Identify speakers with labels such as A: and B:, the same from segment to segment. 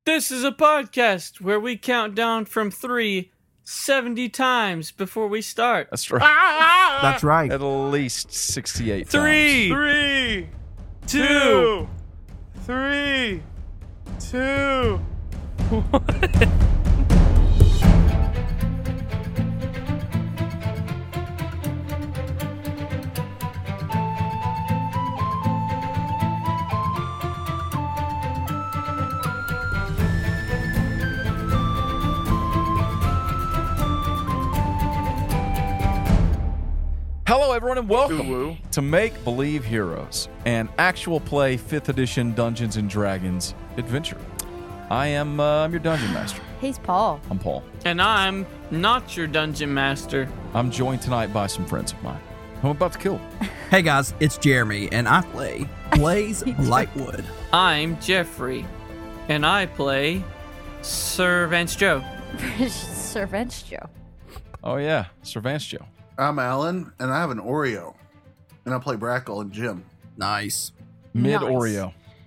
A: This is a podcast where we count down from 3 70 times before we start.
B: That's right.
C: That's right.
B: At least 68
A: 3,
B: times.
A: 2, 3, 2, 1.
B: Hello, everyone, and welcome to Make Believe Heroes, an actual play 5th edition Dungeons & Dragons adventure. I'm your dungeon master.
D: He's Paul.
B: I'm Paul.
A: And I'm not your dungeon master.
B: I'm joined tonight by some friends of mine who I'm about to kill.
C: Hey guys, it's Jeremy, and I play Blaze Lightwood.
A: I'm Jeffrey, and I play Sir Vance Joe.
D: Sir Vance Joe.
B: Oh, yeah, Sir Vance Joe.
E: I'm Alan, and I have an Oreo, and I play Brackle and Jim.
C: Nice.
B: Mid-Oreo.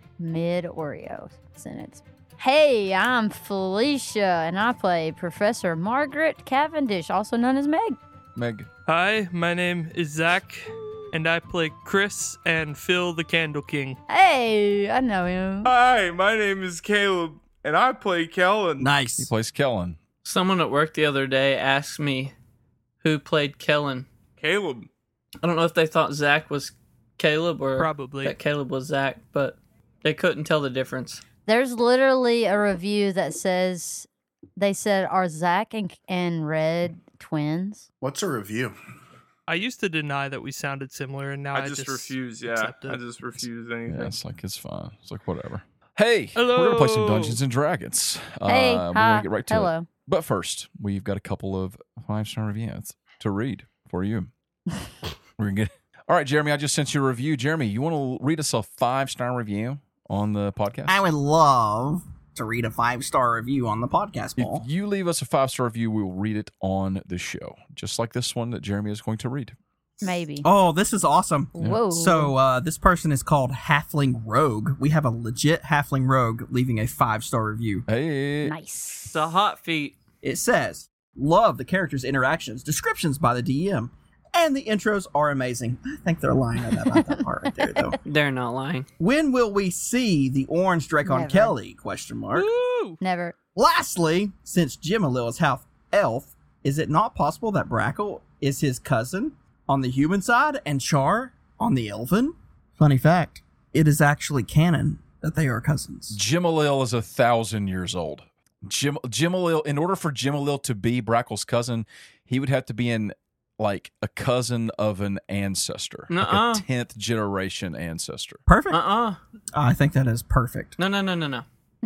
D: Mid-Oreo sentence. Hey, I'm Felicia, and I play Professor Margaret Cavendish, also known as Meg.
B: Meg.
F: Hi, my name is Zach, and I play Chris and Phil the Candle King.
D: Hey, I know him.
G: Hi, my name is Caleb, and I play Kellen.
B: He
C: Nice.
B: plays Kellen.
A: Someone at work the other day asked me who played Kellen.
G: Caleb.
A: I don't know if they thought Zach was Caleb or
F: Probably.
A: that Caleb was Zach, but they couldn't tell the difference.
D: There's literally a review that says, they said, are Zach and Red twins?
E: What's a review?
F: I used to deny that we sounded similar, and now I
G: I just refuse, yeah.
F: accept it.
G: I just refuse anything.
B: Yeah, it's like, it's fine. It's like, whatever. Hey,
F: Hello.
B: we're going to play some Dungeons & Dragons.
D: Hey,
B: we're
D: hi,
B: going to get right to it.
D: hello.
B: But first, we've got a couple of 5-star reviews to read for you. We're gonna get. All right, Jeremy, I just sent you a review. Jeremy, you want to read us a 5-star review on the podcast?
C: I would love to read a 5-star review on the podcast, Paul.
B: If you leave us a 5-star review, we will read it on the show, just like this one that Jeremy is going to read.
D: Maybe.
C: Oh, this is awesome.
D: Whoa.
C: So, this person is called Halfling Rogue. We have a legit Halfling Rogue leaving a 5-star review.
B: Hey,
D: Nice.
A: It's a hot feet.
C: It says, love the characters' interactions, descriptions by the DM, and the intros are amazing. I think they're lying about that part right there, though.
A: They're not lying.
C: When will we see the orange Dracon
D: Never.
C: Kelly? Question mark.
F: Woo!
D: Never.
C: Lastly, since Jimalil is half elf, is it not possible that Brackle is his cousin on the human side and Char on the elven? Funny fact, it is actually canon that they are cousins.
B: Jimalil is 1,000 years old. Jimalil, in order for Jimalil to be Brackle's cousin, he would have to be like a cousin of an ancestor,
A: Nuh-uh.
B: like a 10th generation ancestor.
C: Perfect.
D: Uh-uh.
C: I think that is perfect.
A: No.
D: No.
E: No.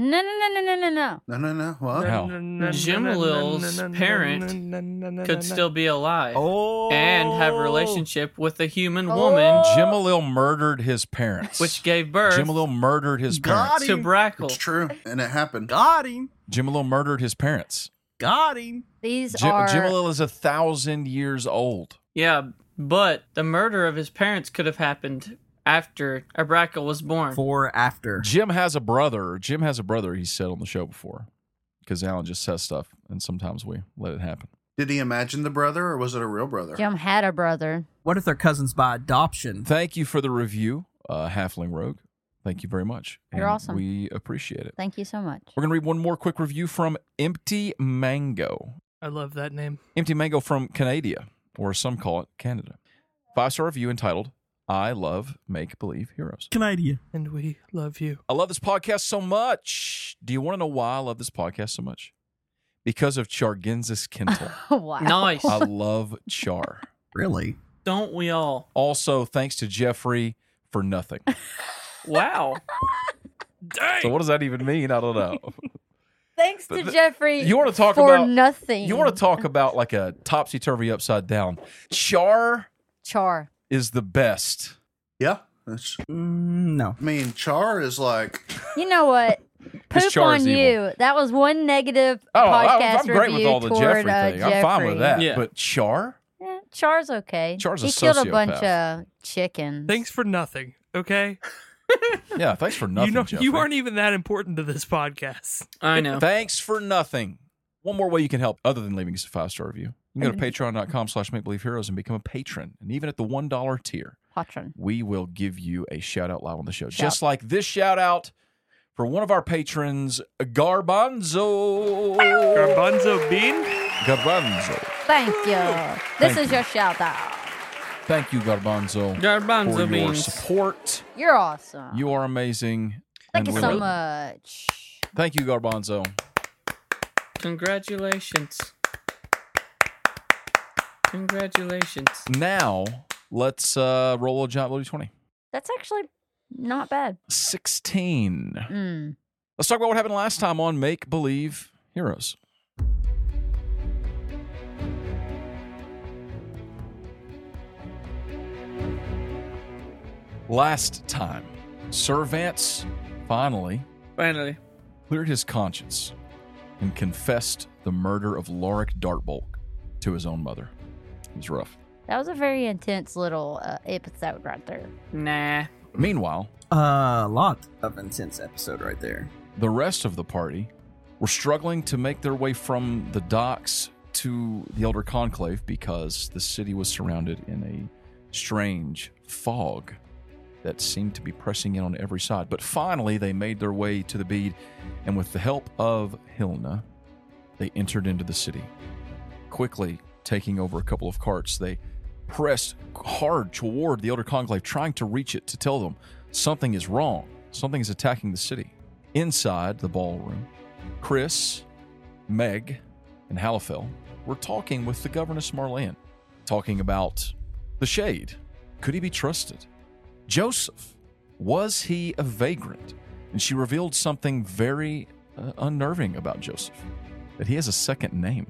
E: What?
B: How?
A: Jimalil's parent could still be alive
C: Oh,
A: and have a relationship with a human woman,
B: Jimalil murdered his parents.
A: which gave birth
B: Jimalil murdered his
C: Got
B: parents.
A: to
C: him.
A: Brackle.
E: It's true, and it happened.
C: Got him.
B: Jimalil murdered his parents.
C: Got him.
D: These are...
B: Jimalil is 1,000 years old.
A: Yeah, but the murder of his parents could have happened after Brackle was born.
C: For after.
B: Jim has a brother. He said on the show before, because Alan just says stuff, and sometimes we let it happen.
E: Did he imagine the brother, or was it a real brother?
D: Jim had a brother.
C: What if they're cousins by adoption?
B: Thank you for the review, Halfling Rogue. Thank you very much.
D: You're
B: And
D: awesome.
B: We appreciate it.
D: Thank you so much.
B: We're going to read one more quick review from Empty Mango.
F: I love that name.
B: Empty Mango from Canada, or some call it Canada. 5-star review entitled, I Love Make Believe Heroes.
C: Canada.
F: And we love you.
B: I love this podcast so much. Do you want to know why I love this podcast so much? Because of Chargensis Kintel.
D: Wow.
A: Nice.
B: I love Char.
C: Really?
A: Don't we all?
B: Also, thanks to Jeffrey for nothing.
A: Wow.
B: So what does that even mean? I don't know.
D: Thanks to Jeffrey
B: You want to talk
D: for
B: about
D: nothing.
B: You want to talk about like a topsy-turvy upside down. Char
D: Char.
B: is the best.
E: Yeah. That's,
C: No.
E: I mean, Char is like,
D: You know what? Poop
B: Char is
D: on
B: evil.
D: you. That was one negative
B: Oh,
D: podcast
B: I'm great with
D: review
B: all the
D: toward,
B: Jeffrey thing. I'm fine with that.
A: Yeah.
B: But Char?
D: Char's okay.
B: Char's a
D: he killed a bunch
B: sociopath.
D: of chickens.
F: Thanks for nothing, okay?
B: Yeah, thanks for nothing, Jeffrey.
F: You aren't even that important to this podcast.
A: I know.
B: Thanks for nothing. One more way you can help other than leaving us a 5-star review. You can go to patreon.com/makebelieveheroes and become a patron. And even at the $1 tier,
D: Patron.
B: we will give you a shout out live on the show. Just like this shout out for one of our patrons, Garbanzo.
F: Garbanzo Bean?
B: Garbanzo.
D: Thank you. This is your shout out.
B: Thank you, Garbanzo.
A: Garbanzo
B: for your
A: beans.
B: support.
D: You're awesome.
B: You are amazing.
D: Thank
B: and
D: you
B: we
D: so
B: will-
D: much.
B: Thank you, Garbanzo.
A: Congratulations. Congratulations.
B: Now, let's roll a giant bloody 20.
D: That's actually not bad.
B: 16. Let's talk about what happened last time on Make Believe Heroes. Last time, Sir Vance finally
A: Finally.
B: cleared his conscience and confessed the murder of Lorik Dartbolg to his own mother. It was rough.
D: That was a very intense little episode right there.
A: Nah.
B: Meanwhile,
C: A lot of intense episode right there.
B: the rest of the party were struggling to make their way from the docks to the Elder Conclave because the city was surrounded in a strange fog that seemed to be pressing in on every side. But finally, they made their way to the bead, and with the help of Hilna, they entered into the city. Quickly taking over a couple of carts, they pressed hard toward the Elder Conclave, trying to reach it to tell them something is wrong. Something is attacking the city. Inside the ballroom, Chris, Meg, and Halifel were talking with the Governess Marlene, talking about the Shade. Could he be trusted? Joseph, was he a vagrant? And she revealed something very unnerving about Joseph, that he has a second name,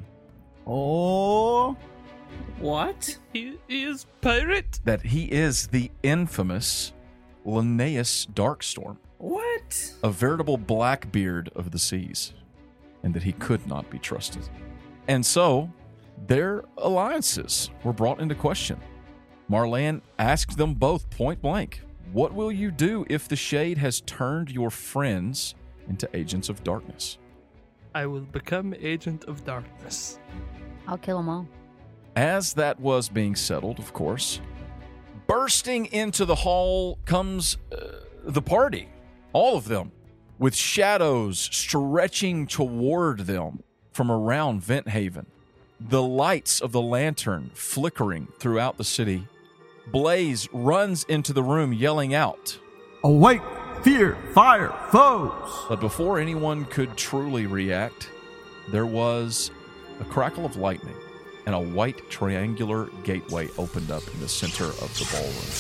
C: Oh,
A: What?
F: He is pirate?
B: that he is the infamous Linnaeus Darkstorm,
A: What?
B: a veritable Blackbeard of the seas, and that he could not be trusted. And so, their alliances were brought into question. Marlene asked them both point blank, what will you do if the Shade has turned your friends into agents of darkness?
F: I will become agent of darkness.
D: I'll kill them all.
B: As that was being settled, of course, bursting into the hall comes the party, all of them, with shadows stretching toward them from around Vent Haven. The lights of the lantern flickering throughout the city. Blaze runs into the room yelling out.
C: awake, fear, fire, foes.
B: But before anyone could truly react, there was a crackle of lightning and a white triangular gateway opened up in the center of the ballroom.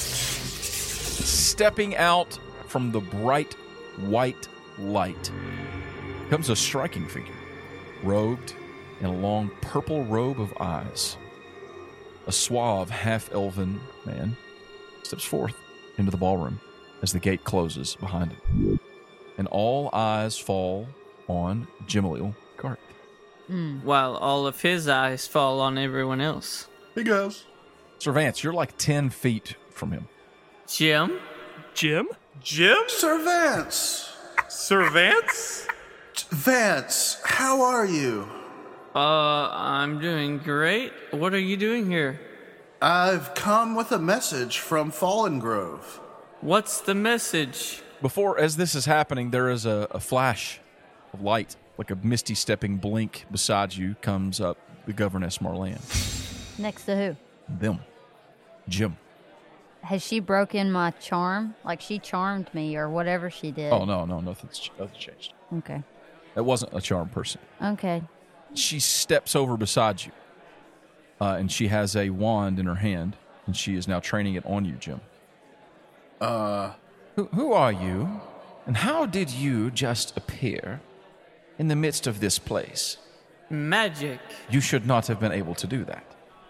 B: Stepping out from the bright white light comes a striking figure, robed in a long purple robe of eyes. A suave, half-elven man steps forth into the ballroom as the gate closes behind him. And all eyes fall on Jimalil Garth.
A: While all of his eyes fall on everyone else.
E: He goes.
B: Sir Vance, you're like 10 feet from him.
A: Jim?
F: Jim? Jim?
E: Sir Vance.
F: Sir Vance?
E: Vance, how are you?
A: I'm doing great. What are you doing here?
E: I've come with a message from Fallen Grove.
A: What's the message?
B: Before, as this is happening, there is a flash of light, like a misty stepping blink beside you comes up the Governess Marlene.
D: Next to who?
B: Them. Jim.
D: Has she broken my charm? Like she charmed me or whatever she did?
B: Oh, no, nothing's changed.
D: Okay.
B: That wasn't a charmed person.
D: Okay.
B: She steps over beside you, and she has a wand in her hand, and she is now training it on you, Jim. Who are you, and how did you just appear in the midst of this place?
A: Magic.
B: You should not have been able to do that.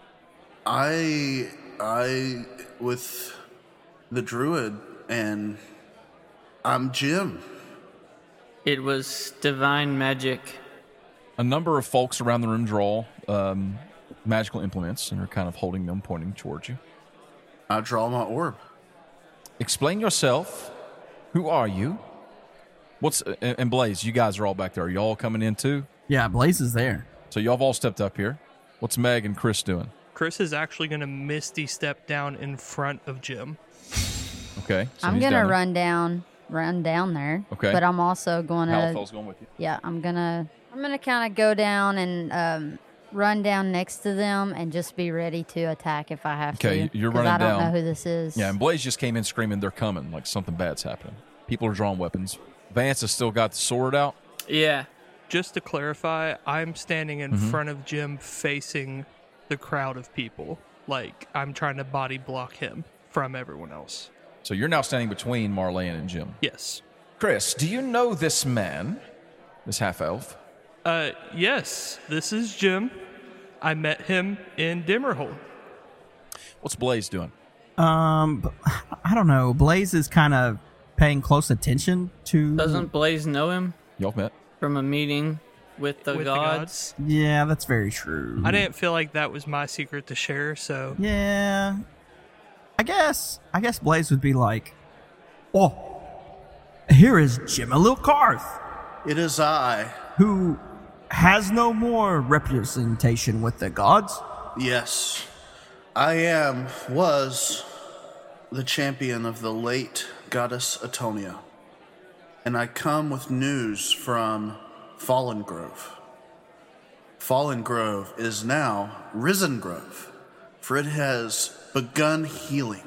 E: I with the druid, and I'm Jim.
A: It was divine magic.
B: A number of folks around the room draw magical implements and are kind of holding them, pointing towards you.
E: I draw my orb.
B: Explain yourself Who are you? And Blaze, you guys are all back there. Are you all coming in too?
C: Yeah, Blaze is there.
B: So y'all have all stepped up here. What's Meg and Chris doing?
F: Chris is actually going to Misty step down in front of Jim.
B: Okay. So
D: I'm
B: he's
D: gonna
B: down there.
D: run down there.
B: Okay.
D: But I'm also gonna.
B: Halfell's going with you.
D: Yeah, I'm gonna kind of go down and run down next to them and just be ready to attack if I have to.
B: Okay, you're
D: 'cause
B: running
D: I don't
B: down.
D: know who this is.
B: Yeah, and Blaze just came in screaming, they're coming, like something bad's happening. People are drawing weapons. Vance has still got the sword out.
A: Yeah.
F: Just to clarify, I'm standing in front of Jim facing the crowd of people. Like, I'm trying to body block him from everyone else.
B: So you're now standing between Marlene and Jim.
F: Yes.
B: Chris, do you know this man? This half-elf?
F: Yes, this is Jim. I met him in Dimmerhold.
B: What's Blaze doing?
C: I don't know. Blaze is kind of paying close attention to.
A: Doesn't Blaze know him
B: Y'all met?
A: from a meeting with the gods?
C: Yeah, that's very true.
F: I didn't feel like that was my secret to share, so
C: Yeah. I guess Blaze would be like, "Oh, here is Jimalil Karth,
E: It is I.
C: who has no more representation with the gods."
E: Yes. Was the champion of the late goddess Atonia. And I come with news from Fallen Grove. Fallen Grove is now Risen Grove, for it has begun healing.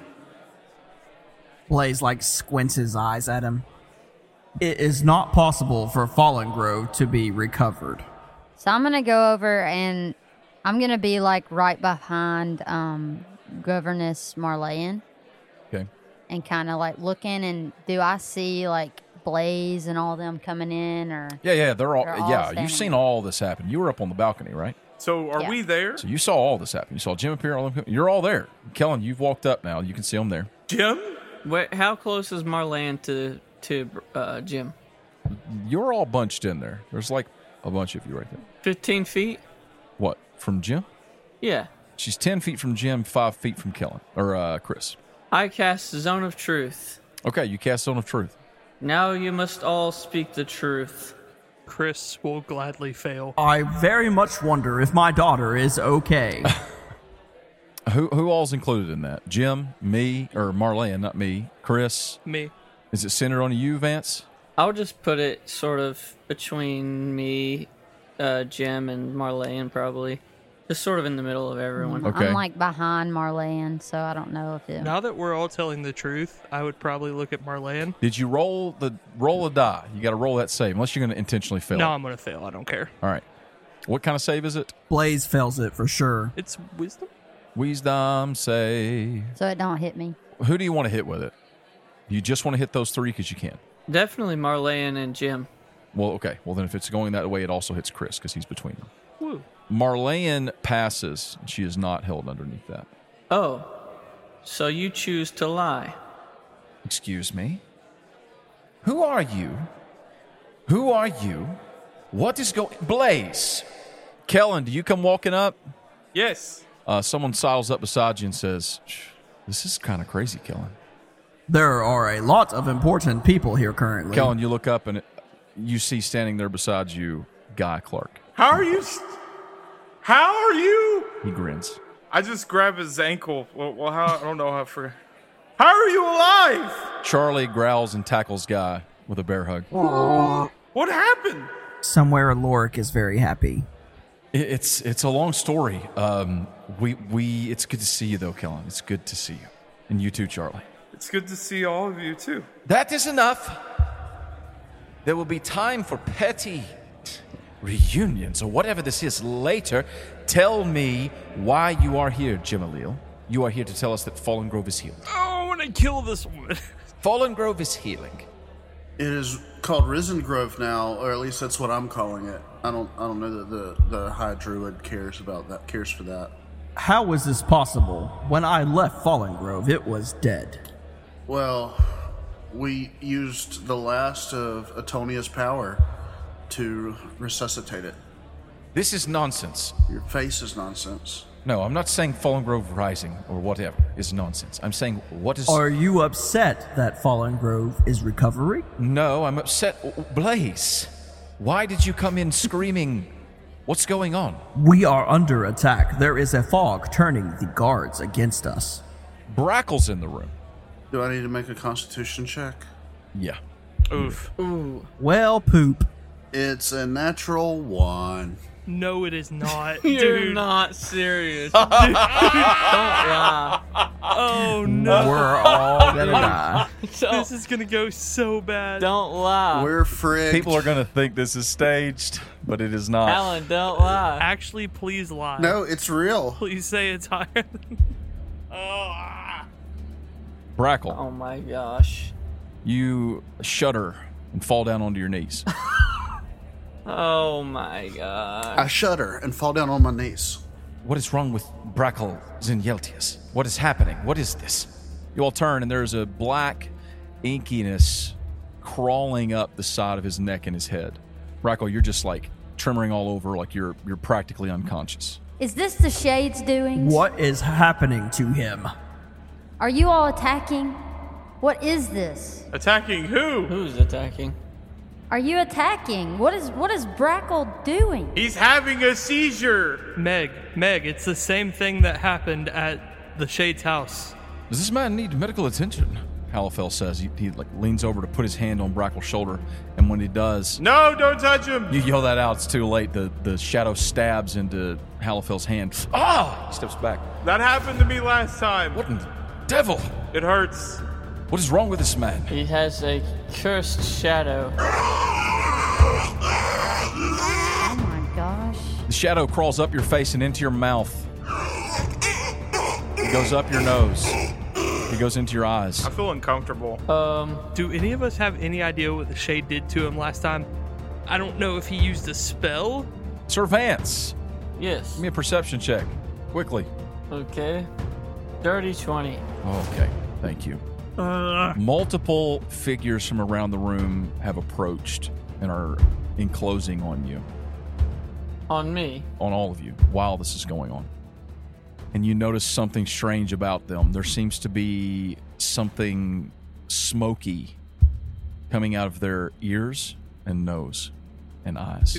C: Blaze like squints his eyes at him. It is not possible for Fallen Grove to be recovered.
D: So I'm gonna go over and I'm gonna be like right behind Governess Marlene
B: Okay.
D: and kind of like looking. And do I see like Blaze and all them coming in, or
B: Yeah, they're all,
D: They're all
B: yeah,
D: standing
B: you've seen
D: there.
B: all this happen. You were up on the balcony, right?
G: So are
D: Yeah.
G: we there?
B: So you saw all this happen. You saw Jim appear. You're all there. Kellen, you've walked up now. You can see them there.
G: Jim?
A: How close is Marlene to Jim?
B: You're all bunched in there. There's like a bunch of you right there.
A: 15 feet?
B: What, from Jim?
A: Yeah.
B: She's 10 feet from Jim, 5 feet from Kellen, or Chris.
A: I cast Zone of Truth.
B: Okay, you cast Zone of Truth.
A: Now you must all speak the truth.
F: Chris will gladly fail.
C: I very much wonder if my daughter is okay.
B: Who all's included in that? Jim, me, or Marlene, not me, Chris.
F: Me.
B: Is it centered on you, Vance?
A: I'll just put it sort of between me, Jim, and Marlene, probably. Just sort of in the middle of everyone.
B: Okay.
D: I'm like behind Marlene, so I don't know if it.
F: Now that we're all telling the truth, I would probably look at Marlene.
B: Did you roll a die? You got to roll that save, unless you're going to intentionally fail.
F: No, I'm going to fail. I don't care.
B: All right. What kind of save is it?
C: Blaze fails it for sure.
F: It's wisdom.
B: Wisdom save.
D: So it don't hit me.
B: Who do you want to hit with it? You just want to hit those three because you can.
A: Definitely Marlene and Jim.
B: Well, okay. Well, then if it's going that way, it also hits Chris because he's between them.
F: Woo.
B: Marlene passes. She is not held underneath that.
A: Oh, so you choose to lie.
B: Excuse me? Who are you? Who are you? What is going... Blaze! Kellen, do you come walking up?
G: Yes.
B: Someone sidles up beside you and says, this is kind of crazy, Kellen.
C: There are a lot of important people here currently.
B: Kellen, you look up and you see standing there beside you, Guy Clark.
G: How are you? How are you?
B: He grins.
G: I just grab his ankle. Well, how? I don't know how. How are you alive?
B: Charlie growls and tackles Guy with a bear hug.
G: What happened?
C: Somewhere Lorik is very happy.
B: It's a long story. It's good to see you though, Kellen. It's good to see you, and you too, Charlie.
G: It's good to see all of you too.
B: That is enough. There will be time for petty reunions or whatever this is later. Tell me why you are here, Jimalil. You are here to tell us that Fallen Grove is healed.
F: Oh, I want to kill this woman.
B: Fallen Grove is healing.
E: It is called Risen Grove now, or at least that's what I'm calling it. I don't know that the High Druid cares for that.
C: How was this possible? When I left Fallen Grove, it was dead.
E: Well, we used the last of Atonia's power to resuscitate it.
B: This is nonsense.
E: Your face is nonsense.
B: No, I'm not saying Fallen Grove Rising or whatever is nonsense. I'm saying what is...
C: Are you upset that Fallen Grove is recovering?
B: No, I'm upset. Blaze, why did you come in screaming? What's going on?
C: We are under attack. There is a fog turning the guards against us.
B: Brackle's in the room.
E: Do I need to make a constitution check?
B: Yeah.
G: Oof.
A: Ooh.
C: Well, poop.
E: It's a natural 1.
F: No, it is not.
A: You're
F: Dude.
A: not serious. Don't lie.
F: Oh no.
C: We're all gonna die.
F: This is gonna go so bad.
A: Don't lie.
E: We're frigged.
B: People are going to think this is staged, but it is not.
A: Alan, don't lie.
F: Actually, please lie.
E: No, it's real.
F: Please say it's higher than...
B: Brackle,
A: Oh my gosh.
B: you shudder and fall down onto your knees.
A: Oh my god.
E: I shudder and fall down on my knees.
B: What is wrong with Brackle Zinjeltius? What is happening? What is this? You all turn, and there's a black inkiness crawling up the side of his neck and his head. Brackle, you're just like trembling all over, like you're practically unconscious.
D: Is this the Shades doing?
C: What is happening to him?
D: Are you all attacking? What is this?
G: Attacking who?
A: Who's attacking?
D: Are you attacking? What is Brackle doing?
G: He's having a seizure.
F: Meg, it's the same thing that happened at the Shade's house.
B: Does this man need medical attention? Halifel says. He like leans over to put his hand on Brackle's shoulder, and when he does,
G: No, don't touch him.
B: you yell that out. It's too late. The shadow stabs into Halifel's hand. Ah! He steps back.
G: That happened to me last time.
B: What in the devil?
G: It hurts.
B: What is wrong with this man?
A: He has a cursed shadow.
D: Oh my gosh.
B: The shadow crawls up your face and into your mouth. It goes up your nose. It goes into your eyes.
G: I feel uncomfortable.
F: Do any of us have any idea what the Shade did to him last time? I don't know if he used a spell.
B: Sir Vance,
A: Yes.
B: give me a perception check. Quickly.
A: Okay. Dirty 20.
B: Okay, thank you. Multiple figures from around the room have approached and are enclosing on you,
A: On me.
B: on all of you, while this is going on. And you notice something strange about them. There seems to be something smoky coming out of their ears and nose and eyes.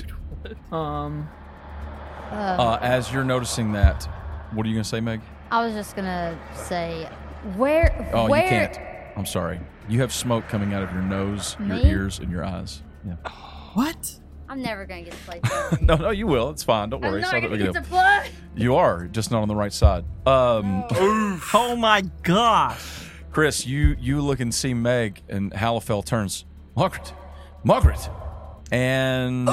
B: As you're noticing that, what are you going to say, Meg?
D: I was just gonna say, where?
B: Oh,
D: where?
B: you can't. I'm sorry. You have smoke coming out of your nose, your
D: Me?
B: ears, and your eyes. Yeah.
C: What?
D: I'm never gonna get to play. Trophy.
B: No, you will. It's fine. Don't worry.
D: I'm
B: It's
D: not
B: not that
D: gonna
B: big
D: get
B: a
D: to
B: deal.
D: play.
B: You are, just not on the right side.
C: Oh my gosh.
B: Chris, you look and see Meg, and Halifel turns. Margaret. And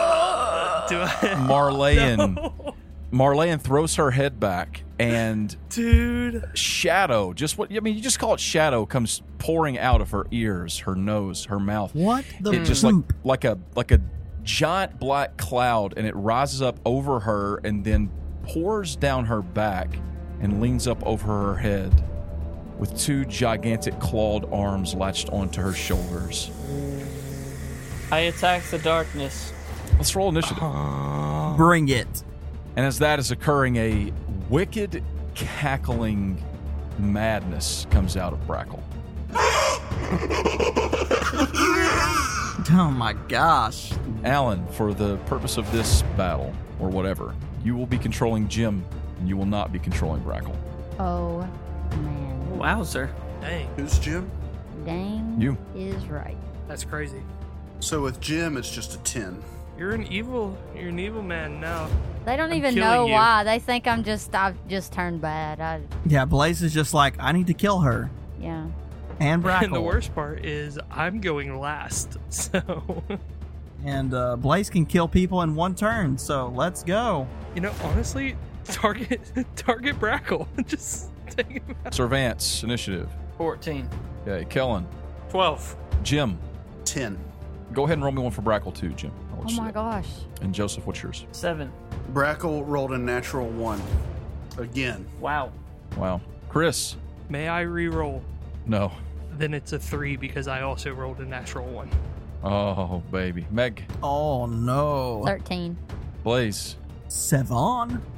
B: Marleyan throws her head back, and
F: Dude.
B: shadow, you just call it shadow, comes pouring out of her ears, her nose, her mouth.
C: What the
B: It just
C: poop?
B: like a giant black cloud, and it rises up over her and then pours down her back and leans up over her head with two gigantic clawed arms latched onto her shoulders.
A: I attack the darkness.
B: Let's roll initiative.
C: Bring it.
B: And as that is occurring, a wicked, cackling madness comes out of Brackle.
C: Oh my gosh.
B: Alan, for the purpose of this battle, or whatever, you will be controlling Jim, and you will not be controlling Brackle.
D: Oh man,
A: Wowzer.
F: Dang.
E: Who's Jim?
D: dang
B: You.
D: is right.
F: That's crazy.
E: So with Jim, it's just a 10.
F: You're an evil man now.
D: They don't
F: I'm
D: even
F: killing
D: know
F: you.
D: why. They think I've just turned bad.
C: Yeah, Blaze is just like, I need to kill her.
D: Yeah.
C: And Brackle.
F: And the worst part is I'm going last. So,
C: And Blaze can kill people in one turn, so let's go.
F: you know, honestly, target Brackle. Just take him out.
B: Sir Vance, initiative.
A: 14.
B: Okay, Kellen.
G: 12.
B: Jim.
E: 10.
B: Go ahead and roll me one for Brackle too, Jim. I'll let
D: Oh
B: you
D: my
B: do that.
D: gosh.
B: And Joseph, what's yours?
A: 7.
E: Brackle rolled a natural 1. Again.
A: Wow.
B: Wow. Chris.
F: May I re-roll?
B: No.
F: Then it's a 3 because I also rolled a natural 1.
B: Oh, baby. Meg.
C: Oh no.
D: 13.
B: Blaze.
C: 7.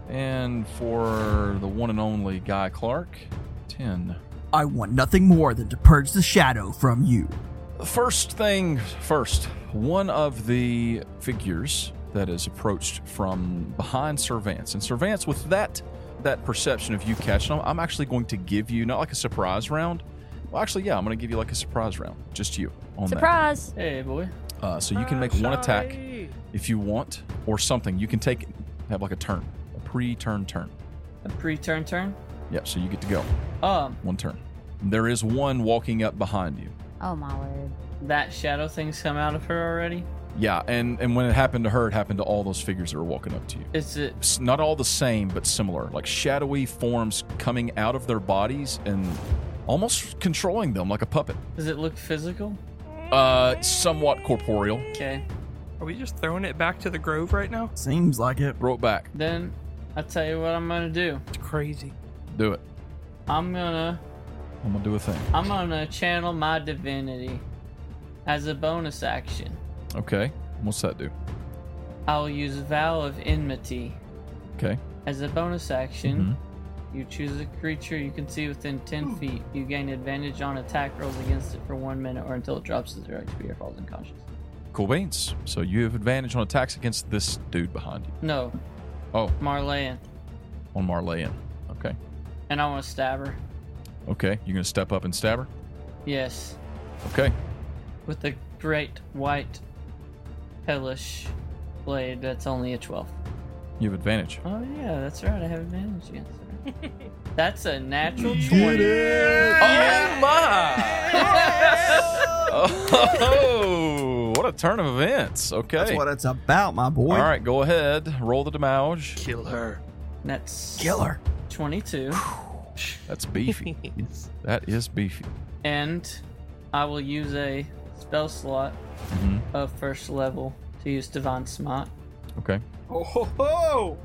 B: And for the one and only Guy Clark, 10.
C: I want nothing more than to purge the shadow from you.
B: First thing first, one of the figures that is approached from behind Sir Vance. And Sir Vance, with that perception of you catching him, I'm actually going to give you, not like a surprise round. Well, actually, yeah, I'm going to give you like a surprise round. Just you on
D: Surprise!
A: Hey, boy.
B: that. So you can make one attack if you want, or something. You can have like a turn, a pre-turn turn.
A: A pre-turn turn?
B: Yeah, so you get to go. One turn. There is one walking up behind you.
D: Oh, my word.
A: That shadow thing's come out of her already?
B: Yeah, and when it happened to her, it happened to all those figures that were walking up to you.
A: Is it...
B: It's not all the same, but similar. Like shadowy forms coming out of their bodies and almost controlling them like a puppet.
A: Does it look physical?
B: Somewhat corporeal.
A: Okay.
F: Are we just throwing it back to the grove right now?
C: Seems like it.
B: Throw it back.
A: Then, I'll tell you what I'm gonna do.
F: It's crazy.
B: Do it.
A: I'm gonna
B: do a thing.
A: I'm gonna channel my divinity as a bonus action.
B: Okay. What's that do?
A: I'll use Vow of Enmity.
B: Okay.
A: As a bonus action, you choose a creature you can see within 10 feet. You gain advantage on attack rolls against it for 1 minute or until it drops to 0 HP or falls unconscious.
B: Cool beans. So you have advantage on attacks against this dude behind you.
A: No,
B: Oh,
A: Marleyan.
B: on Marleyan. Okay.
A: And I want to stab her.
B: Okay. You're going to step up and stab her?
A: Yes.
B: Okay.
A: With the great white hellish blade that's only a 12.
B: You have advantage.
A: Oh yeah, that's right. I have advantage against her. That's a natural 20.
B: Oh my! Oh, what a turn of events. Okay.
C: That's what it's about, my boy.
B: All right, go ahead. Roll the damage.
F: Kill her.
A: That's
C: Killer.
A: 22.
B: That's beefy. That is beefy.
A: And I will use a spell slot of first level to use Divine Smite.
B: Okay.
C: Oh ho ho!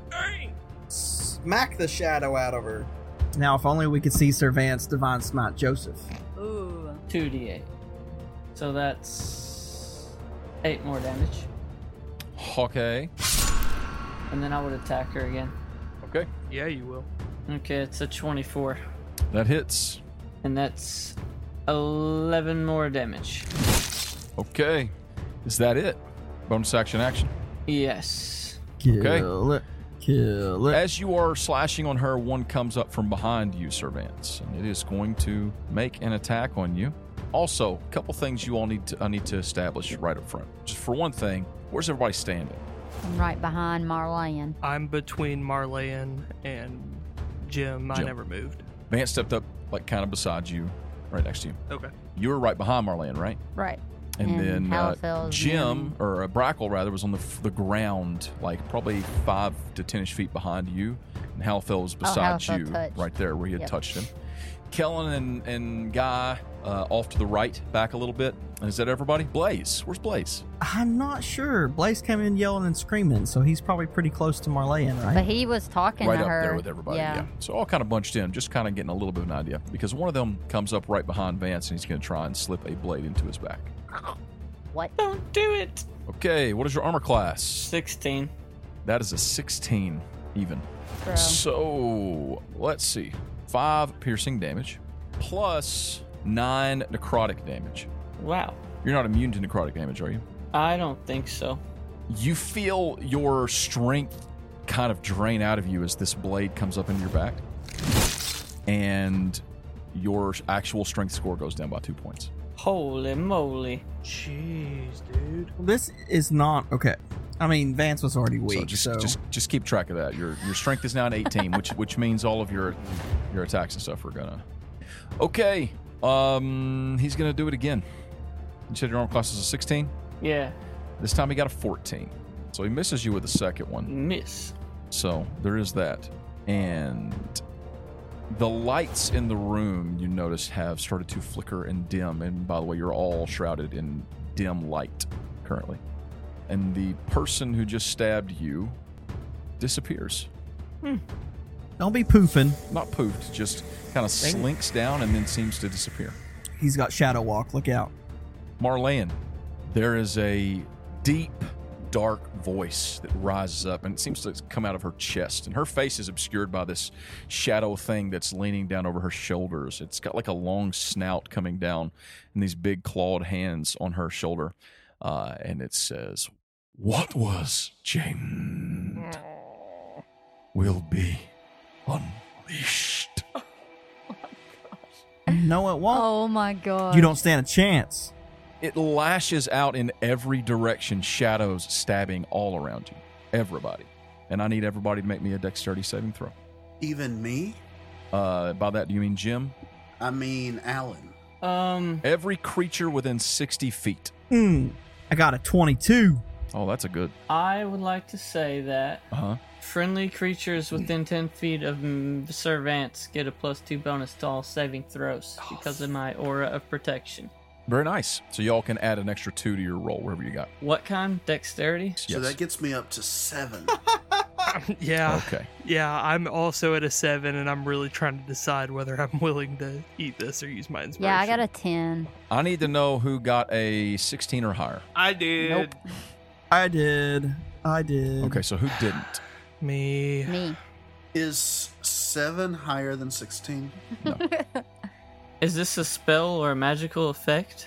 C: Smack the shadow out of her. Now, if only we could see Sir Vance Divine Smite Joseph.
D: Ooh.
A: 2d8. So that's 8 more damage.
B: Okay.
A: And then I would attack her again.
B: Okay.
F: Yeah, you will.
A: Okay, it's a 24.
B: That hits.
A: And that's 11 more damage.
B: Okay. Is that it? Bonus action.
A: Yes.
C: Kill it. Kill it.
B: As you are slashing on her, one comes up from behind you, Sir Vance, and it is going to make an attack on you. Also, a couple things you all I need to establish right up front. Just for one thing, where's everybody standing?
D: I'm right behind Marleyan.
F: I'm between Marleyan and Jim. I
B: Jim.
F: never moved.
B: Vance stepped up, like, kind of beside you, right next to you.
F: Okay.
B: You were right behind Marleyan, right?
D: Right.
B: And then
D: Halifel,
B: Jim, or Brackle rather, was on the ground, like probably 5 to 10-ish feet behind you. And Halifel was beside
D: Halifel
B: you,
D: touched.
B: right there where you had
D: Yep.
B: touched him. Kellen and Guy off to the right, back a little bit. Is that everybody? Blaze. Where's Blaze?
C: I'm not sure. Blaze came in yelling and screaming, so he's probably pretty close to Marleyan, right?
D: But he was talking
B: Right
D: to
B: up
D: her.
B: there with everybody, yeah. So all kind of bunched in, just kind of getting a little bit of an idea. Because one of them comes up right behind Vance, and he's going to try and slip a blade into his back.
D: What?
A: Don't do it.
B: Okay, what is your armor class?
A: 16.
B: That is a 16 even.
D: Bro.
B: So, let's see. 5 piercing damage plus 9 necrotic damage.
A: Wow.
B: You're not immune to necrotic damage, are you?
A: I don't think so.
B: You feel your strength kind of drain out of you as this blade comes up into your back. And your actual strength score goes down by 2 points.
A: Holy moly.
F: Jeez, dude.
C: This is not okay. I mean, Vance was already weak,
B: So just keep track of that. Your strength is now at 18, which means all of your attacks and stuff are gonna. Okay, he's gonna do it again. You said your armor class is a 16.
A: Yeah.
B: This time he got a 14, so he misses you with the second one.
A: Miss.
B: So there is that, and the lights in the room you notice have started to flicker and dim. And by the way, you're all shrouded in dim light currently. And the person who just stabbed you disappears.
C: don't be poofing.
B: Not poofed, just kind of slinks down and then seems to disappear.
C: He's got shadow walk. Look out.
B: Marleyan, there is a deep dark voice that rises up, and it seems to come out of her chest. And her face is obscured by this shadow thing that's leaning down over her shoulders. It's got like a long snout coming down and these big clawed hands on her shoulder. And it says, "What was chained will be unleashed."
C: No, it won't.
D: Oh my god.
C: You don't stand a chance.
B: It lashes out in every direction, shadows stabbing all around you. Everybody. And I need everybody to make me a dexterity saving throw.
E: Even me?
B: By that, do you mean Jim?
E: I mean Alan.
B: Every creature within 60 feet.
C: I got a 22.
B: Oh, that's a good.
A: I would like to say that
B: Uh-huh.
A: friendly creatures within 10 feet of Sir Vance get a +2 bonus to all saving throws because of my aura of protection.
B: Very nice. So y'all can add an extra 2 to your roll, wherever you got.
A: What kind? Dexterity?
E: So
B: Yes.
E: that gets me up to 7.
F: Yeah.
B: Okay.
F: Yeah, I'm also at a 7, and I'm really trying to decide whether I'm willing to eat this or use my inspiration.
D: Yeah, I got a 10.
B: I need to know who got a 16 or higher.
G: I did.
D: Nope.
C: I did.
B: Okay, so who didn't?
F: Me.
D: Me.
E: Is 7 higher than 16?
A: Is this a spell or a magical effect?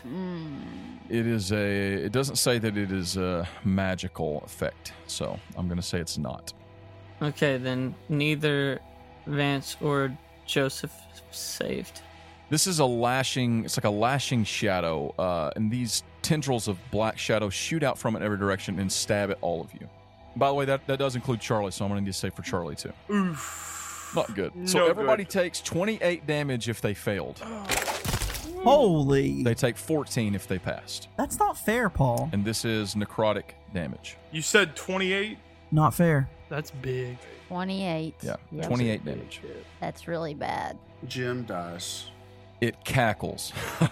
B: It doesn't say that it is a magical effect, so I'm going to say it's not.
A: Okay, then neither Vance or Joseph saved.
B: This is it's like a lashing shadow, and these tendrils of black shadow shoot out from it in every direction and stab at all of you. By the way, that does include Charlie, so I'm going to need to say for Charlie too. Not good. So
G: No
B: everybody
G: good.
B: takes 28 damage if they failed.
C: Holy.
B: They take 14 if they passed.
C: That's not fair, Paul.
B: And this is necrotic damage.
G: You said 28?
C: Not fair.
F: That's big.
D: 28.
B: Yeah,
D: Yep.
B: 28 damage.
D: That's really bad.
E: Jim dies.
B: It cackles.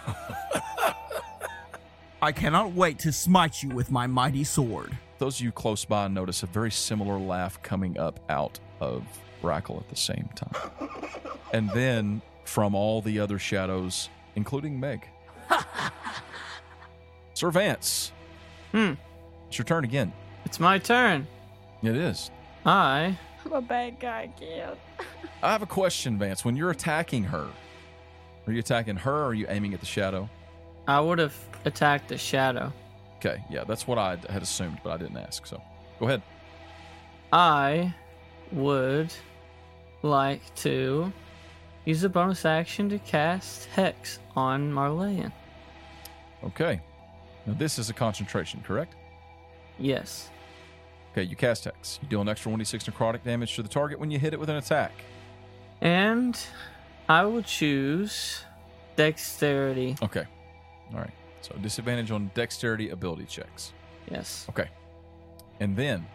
C: I cannot wait to smite you with my mighty sword.
B: Those of you close by notice a very similar laugh coming up out of Brackle at the same time. And then from all the other shadows, including Meg. Sir Vance. It's your turn again.
A: It's my turn.
B: It is.
A: I
D: I'm a bad guy again.
B: I have a question, Vance. When you're attacking her, are you attacking her or are you aiming at the shadow?
A: would have attacked the shadow.
B: Okay, yeah, that's what I had assumed, but I didn't ask, so go ahead.
A: I would like to use a bonus action to cast Hex on Marleyan.
B: Okay. Now this is a concentration, correct?
A: Yes.
B: Okay, you cast Hex. You deal an extra 1d6 necrotic damage to the target when you hit it with an attack.
A: And I will choose Dexterity.
B: Okay. All right. So disadvantage on dexterity ability checks.
A: Yes.
B: Okay. And then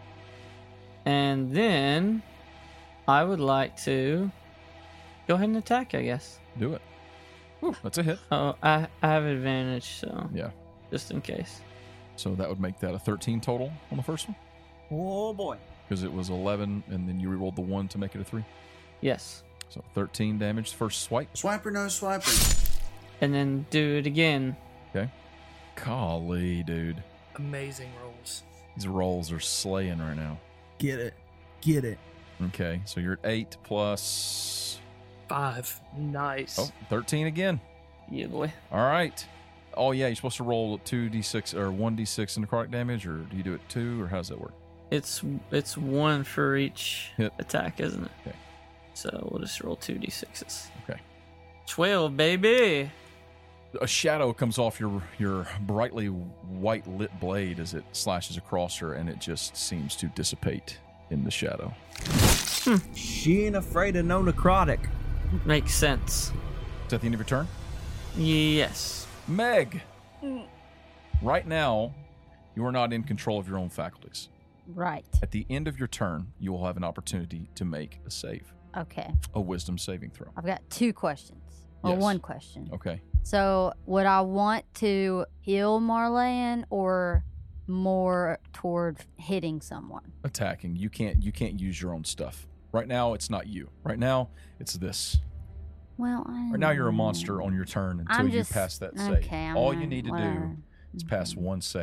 A: I would like to go ahead and attack, I guess.
B: do it. Ooh, that's a hit.
A: Oh, I have advantage, so
B: Yeah.
A: just in case.
B: So that would make that a 13 total on the first one
C: Oh, boy.
B: because it was 11 and then you rerolled the 1 to make it a 3.
A: Yes.
B: So 13 damage first swipe.
E: Swiper, no swiping.
A: And then do it again.
B: Okay. Golly, dude.
F: Amazing rolls.
B: These rolls are slaying right now.
C: Get it. Get it.
B: Okay, so you're at 8 plus
F: 5. Nice.
B: 13 again.
A: Yeah, boy.
B: All right. Oh, yeah, you're supposed to roll 2d6 or 1d6 in necrotic damage, or do you do it 2, or how does that work?
A: It's 1 for each
B: Hit.
A: attack, isn't it?
B: Okay.
A: So we'll just roll 2d6s.
B: Okay.
A: 12, baby.
B: A shadow comes off your brightly white lit blade as it slashes across her, and it just seems to dissipate in the shadow.
C: She ain't afraid of no necrotic.
A: Makes sense.
B: Is that the end of your turn?
A: Yes.
B: Meg! Right now, you are not in control of your own faculties.
D: Right.
B: At the end of your turn, you will have an opportunity to make a save,
D: Okay.
B: a wisdom saving throw.
D: I've got 2 questions. Or
B: Yes.
D: 1 question.
B: Okay.
D: So, would I want to heal Marleyan or more toward hitting someone?
B: Attacking. You can't use your own stuff. Right now, it's not you. Right now, it's this.
D: Well,
B: Right now, you're a monster on your turn until
D: I'm
B: you
D: just-
B: pass that save.
D: okay, I'm
B: All you
D: not-
B: need to
D: whatever.
B: do is pass 1 save.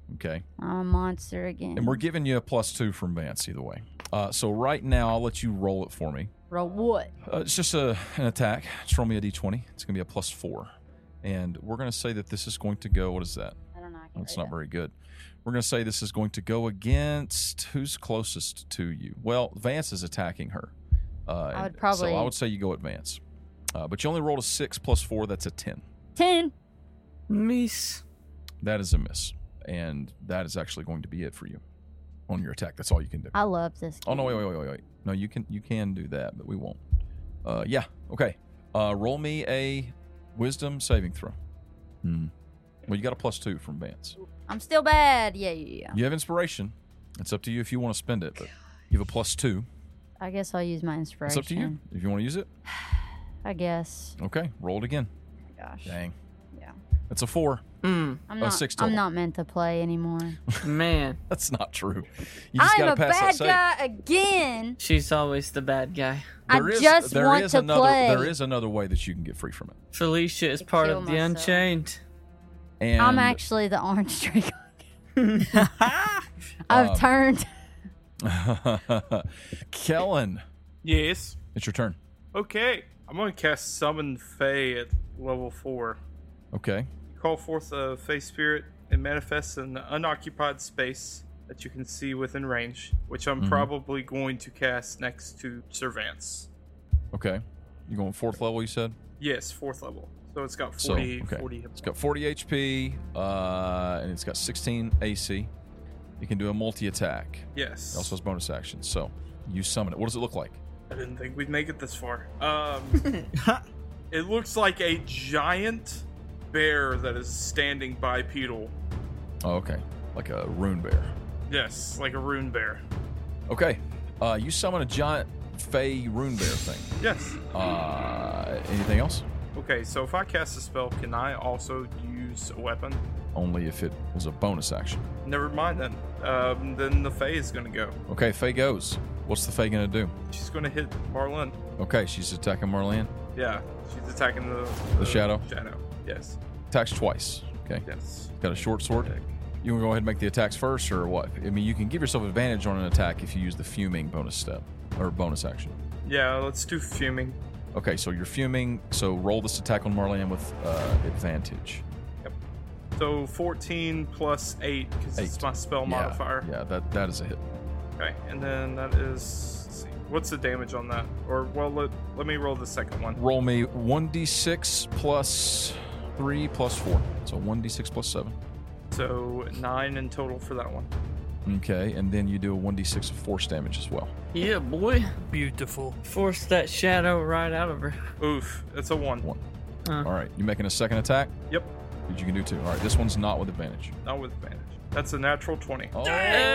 B: Okay.
D: I'm a monster again.
B: And we're giving you a +2 from Vance either way. So right now, I'll let you roll it for me.
D: Roll what?
B: It's just an attack. Just roll me a d20. It's going to be a +4. And we're going to say that this is going to go, what is that?
D: I don't know. I can't
B: That's
D: read
B: not
D: it.
B: very good. We're going to say this is going to go against, who's closest to you? Well, Vance is attacking her.
D: I would probably.
B: So I would say you go at Vance. But you only rolled a 6 + 4. That's a 10.
D: 10.
A: Miss.
B: That is a miss. And that is actually going to be it for you on your attack. That's all you can do.
D: I love this.
B: Oh, no,
D: game.
B: wait. No, you can do that, but we won't. Yeah, okay. Roll me a wisdom saving throw. Well, you got a +2 from Vance.
D: I'm still bad. Yeah.
B: You have inspiration. It's up to you if you want to spend it, but you have a +2.
D: I guess I'll use my inspiration.
B: It's up to you if you want to use it.
D: I guess.
B: Okay, roll it again.
D: Gosh.
B: Dang.
D: Yeah.
B: That's a 4.
D: I'm not.
B: 6 total.
D: I'm not meant to play anymore.
A: Man,
B: That's not true. You just
D: I'm
B: got
D: a
B: to pass that
D: bad
B: save.
D: guy again.
A: she's always the bad guy.
D: I just want to play.
B: There is another way that you can get free from it.
A: Felicia is
D: To
A: part
D: kill
A: of the
D: myself.
A: Unchained.
B: And
D: I'm actually the orange drake. I've turned.
B: Kellen,
G: Yes.
B: it's your turn.
G: Okay. I'm going to cast Summon Fae at level 4.
B: Okay.
G: Call forth a Fae spirit and manifests an unoccupied space that you can see within range, which I'm probably going to cast next to Sir Vance.
B: Okay. You going 4th level, you said?
G: Yes, 4th level. So it's got 40,
B: So, okay.
G: 40 hit
B: It's got 40 HP, and it's got 16 AC. You can do a multi-attack.
G: Yes.
B: It also has bonus actions. So you summon it. What does it look like?
G: I didn't think we'd make it this far. It looks like a giant bear that is standing bipedal.
B: Oh, okay. Like a rune bear.
G: Yes, like a rune bear.
B: Okay. You summon a giant Fey rune bear thing.
G: Yes.
B: Anything else?
G: Okay, so if I cast a spell, can I also use a weapon?
B: Only if it was a bonus action.
G: Never mind then. Then the Fae is gonna go.
B: Okay, Faye goes. What's the Faye gonna do?
G: She's gonna hit Marlin.
B: Okay, she's attacking Marlene.
G: Yeah, she's attacking the
B: shadow?
G: Shadow. Yes.
B: Attacks twice. Okay.
G: Yes.
B: Got a short sword. You want to go ahead and make the attacks first, or what? I mean, you can give yourself advantage on an attack if you use the fuming bonus step or bonus action.
G: Yeah, let's do fuming.
B: Okay, so you're fuming. So roll this attack on Marlene with advantage.
G: Yep. So 14 plus 8 because it's my spell modifier.
B: Yeah, that is a hit.
G: Okay, and then that is. Let's see, what's the damage on that? Or well, let me roll the second one.
B: Roll me 1d6 plus 3 plus 4. So 1d6 plus 7.
G: So 9 in total for that one.
B: Okay, and then you do a 1d6 of force damage as well.
A: Yeah, boy.
F: Beautiful.
A: Force that shadow right out of her.
G: Oof, it's a 1.
B: 1. All right, you making a second attack?
G: Yep,
B: Which you can do 2. All right, this one's not with advantage.
G: not with advantage. That's a natural 20.
B: Oh.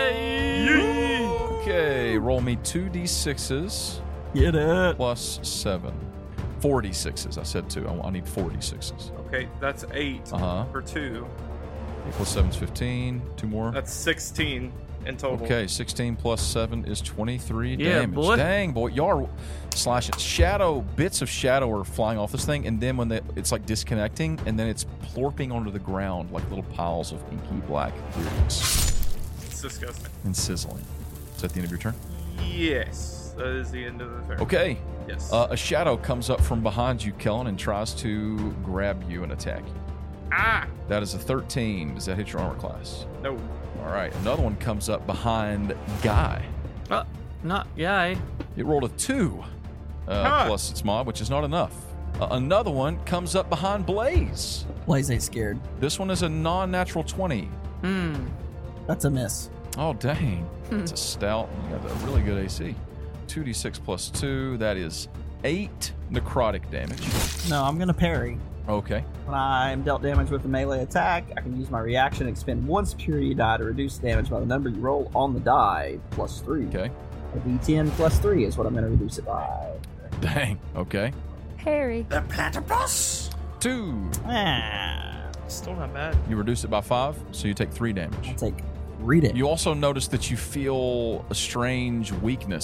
B: Okay, roll me 2d6s
C: Get it.
B: plus 7. 4d6s. I said 2. I need 4d6s.
G: Okay, that's 8
B: Uh-huh.
G: for 2.
B: 8 plus 7 is 15. 2 more.
G: That's 16 in total.
B: Okay, 16 plus 7 is 23
A: Yeah,
B: damage.
A: boy.
B: Dang, boy. Y'all are slashing. Bits of shadow are flying off this thing, and then when it's like disconnecting, and then it's plorping onto the ground like little piles of inky black roots
G: It's disgusting.
B: and sizzling. Is that the end of your turn?
G: Yes, that is the end of the turn.
B: Okay.
G: Yes.
B: A shadow comes up from behind you, Kellen, and tries to grab you and attack you.
G: Ah!
B: That is a 13. Does that hit your armor class?
G: No.
B: All right. Another one comes up behind Guy.
A: Not guy.
B: It rolled a 2 plus its mod, which is not enough. Another one comes up behind Blaze.
C: Blaze ain't scared.
B: This one is a non-natural 20.
C: That's a miss.
B: Oh, dang. It's a stout. You got a really good AC. 2d6 plus 2. That is 8 necrotic damage.
C: No, I'm gonna parry.
B: Okay.
C: When I'm dealt damage with a melee attack, I can use my reaction and expend one superiority die to reduce damage by the number you roll on the die, plus 3.
B: Okay.
C: A d10 plus 3 is what I'm gonna reduce it by.
B: Dang. Okay.
D: Harry.
E: The platypus!
B: 2.
F: Still not bad.
B: You reduce it by 5, so you take 3 damage.
C: I'll take read it.
B: You also notice that you feel a strange weakness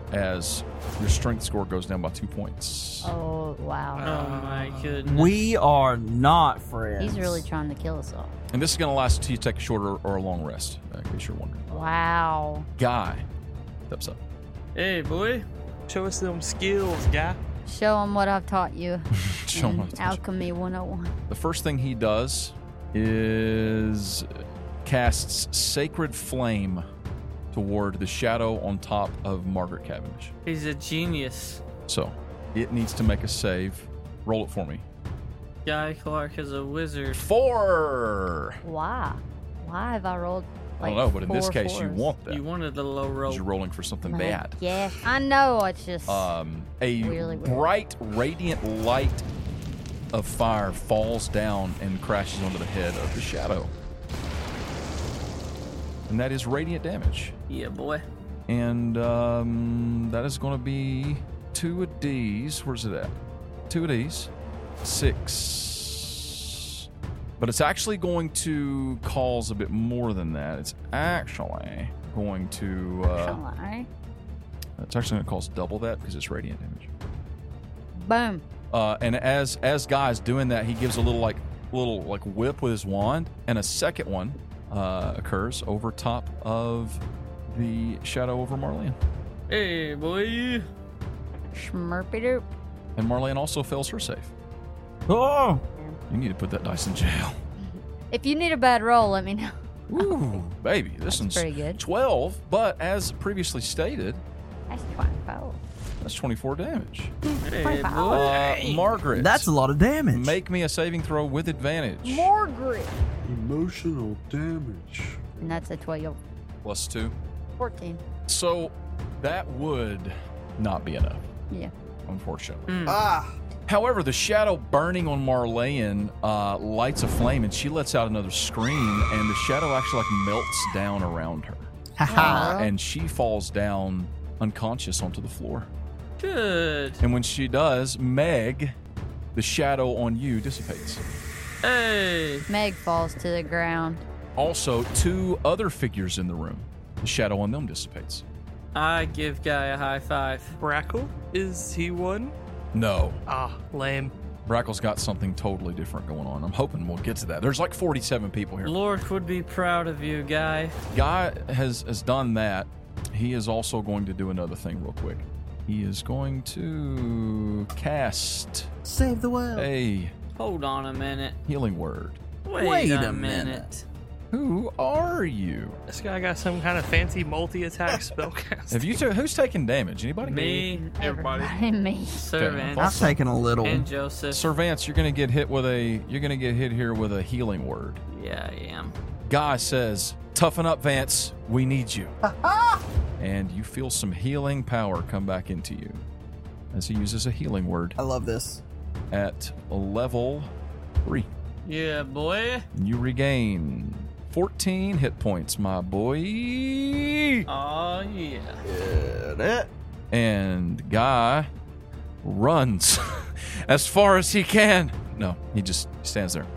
B: as your strength score goes down by 2 points.
D: Oh, wow.
A: Oh my goodness.
C: We are not friends.
D: He's really trying to kill us all.
B: And this is going to last until you take a short or a long rest, in case you're wondering.
D: Wow.
B: Guy steps up.
A: Hey, boy.
F: Show us them skills, guy.
D: Show him what I've taught you.
B: Show him
D: in
B: what I've taught you.
D: Alchemy 101.
B: The first thing he does is casts Sacred Flame toward the shadow on top of Margaret Cavendish.
A: He's a genius.
B: So it needs to make a save. Roll it for me.
A: Guy Clark is a wizard.
B: 4!
D: Why? Why have I rolled
B: I
D: like
B: don't know, but in this
D: 4
B: case, you
D: fours?
B: want that.
A: You wanted the low roll.
B: Because you're rolling for something bad.
D: Yeah, I know. It's just
B: A
D: really weird.
B: bright, radiant light of fire falls down and crashes onto the head of the shadow. And that is radiant damage.
A: Yeah, boy.
B: And that is going to be 2 of these. Where's it at? 2 of these. 6. But it's actually going to cause a bit more than that. It's actually going to... it's actually going to cause double that because it's radiant damage.
D: boom.
B: And as Guy's doing that, he gives a little whip with his wand, and a second one occurs over top of the shadow over Marlene.
A: Hey, boy.
D: Schmurpy doop.
B: And Marlene also fails her save.
C: Oh,
B: You need to put that dice in jail.
D: If you need a bad roll, let me know.
B: Ooh, baby, this one's
D: pretty good.
B: 12, but as previously stated,
D: That's 24.
B: that's 24 damage.
A: Hey, boy.
B: Margaret,
C: that's a lot of damage.
B: make me a saving throw with advantage.
D: Margaret.
E: Emotional damage.
D: And that's a 12.
B: +2.
D: 14.
B: So that would not be enough,
D: Yeah.
B: unfortunately.
E: Ah!
B: However, the shadow burning on Marlene lights a flame, and she lets out another scream, and the shadow actually melts down around her.
C: Haha.
B: And she falls down unconscious onto the floor.
A: Good.
B: And when she does, Meg, the shadow on you dissipates.
A: Hey.
D: Meg falls to the ground.
B: Also, 2 other figures in the room. The shadow on them dissipates.
A: I give Guy a high five.
F: Brackle? Is he one?
B: No.
F: Ah, lame.
B: Brackle's got something totally different going on. I'm hoping we'll get to that. There's like 47 people here.
A: Lord would be proud of you, Guy.
B: Guy has done that. He is also going to do another thing real quick. He is going to cast
C: Save the world.
B: a
A: Hold on a minute.
B: healing word.
A: Wait a
C: a
A: minute.
C: minute.
B: Who are you?
F: This guy got some kind of fancy multi-attack spellcast.
B: Have you who's taking damage? Anybody?
A: Me,
G: Everybody.
D: Me.
A: Servant,
C: I've taken a little.
A: and Joseph.
B: Sir Vance, you're gonna get hit here with a healing word.
A: Yeah, I am.
B: Guy says, "Toughen up, Vance. We need you." And you feel some healing power come back into you as he uses a healing word
C: I love this.
B: at level 3.
A: Yeah, boy.
B: You regain 14 hit points, my boy.
A: Oh, yeah.
C: Get it.
B: And Guy runs as far as he can. No, he just stands there.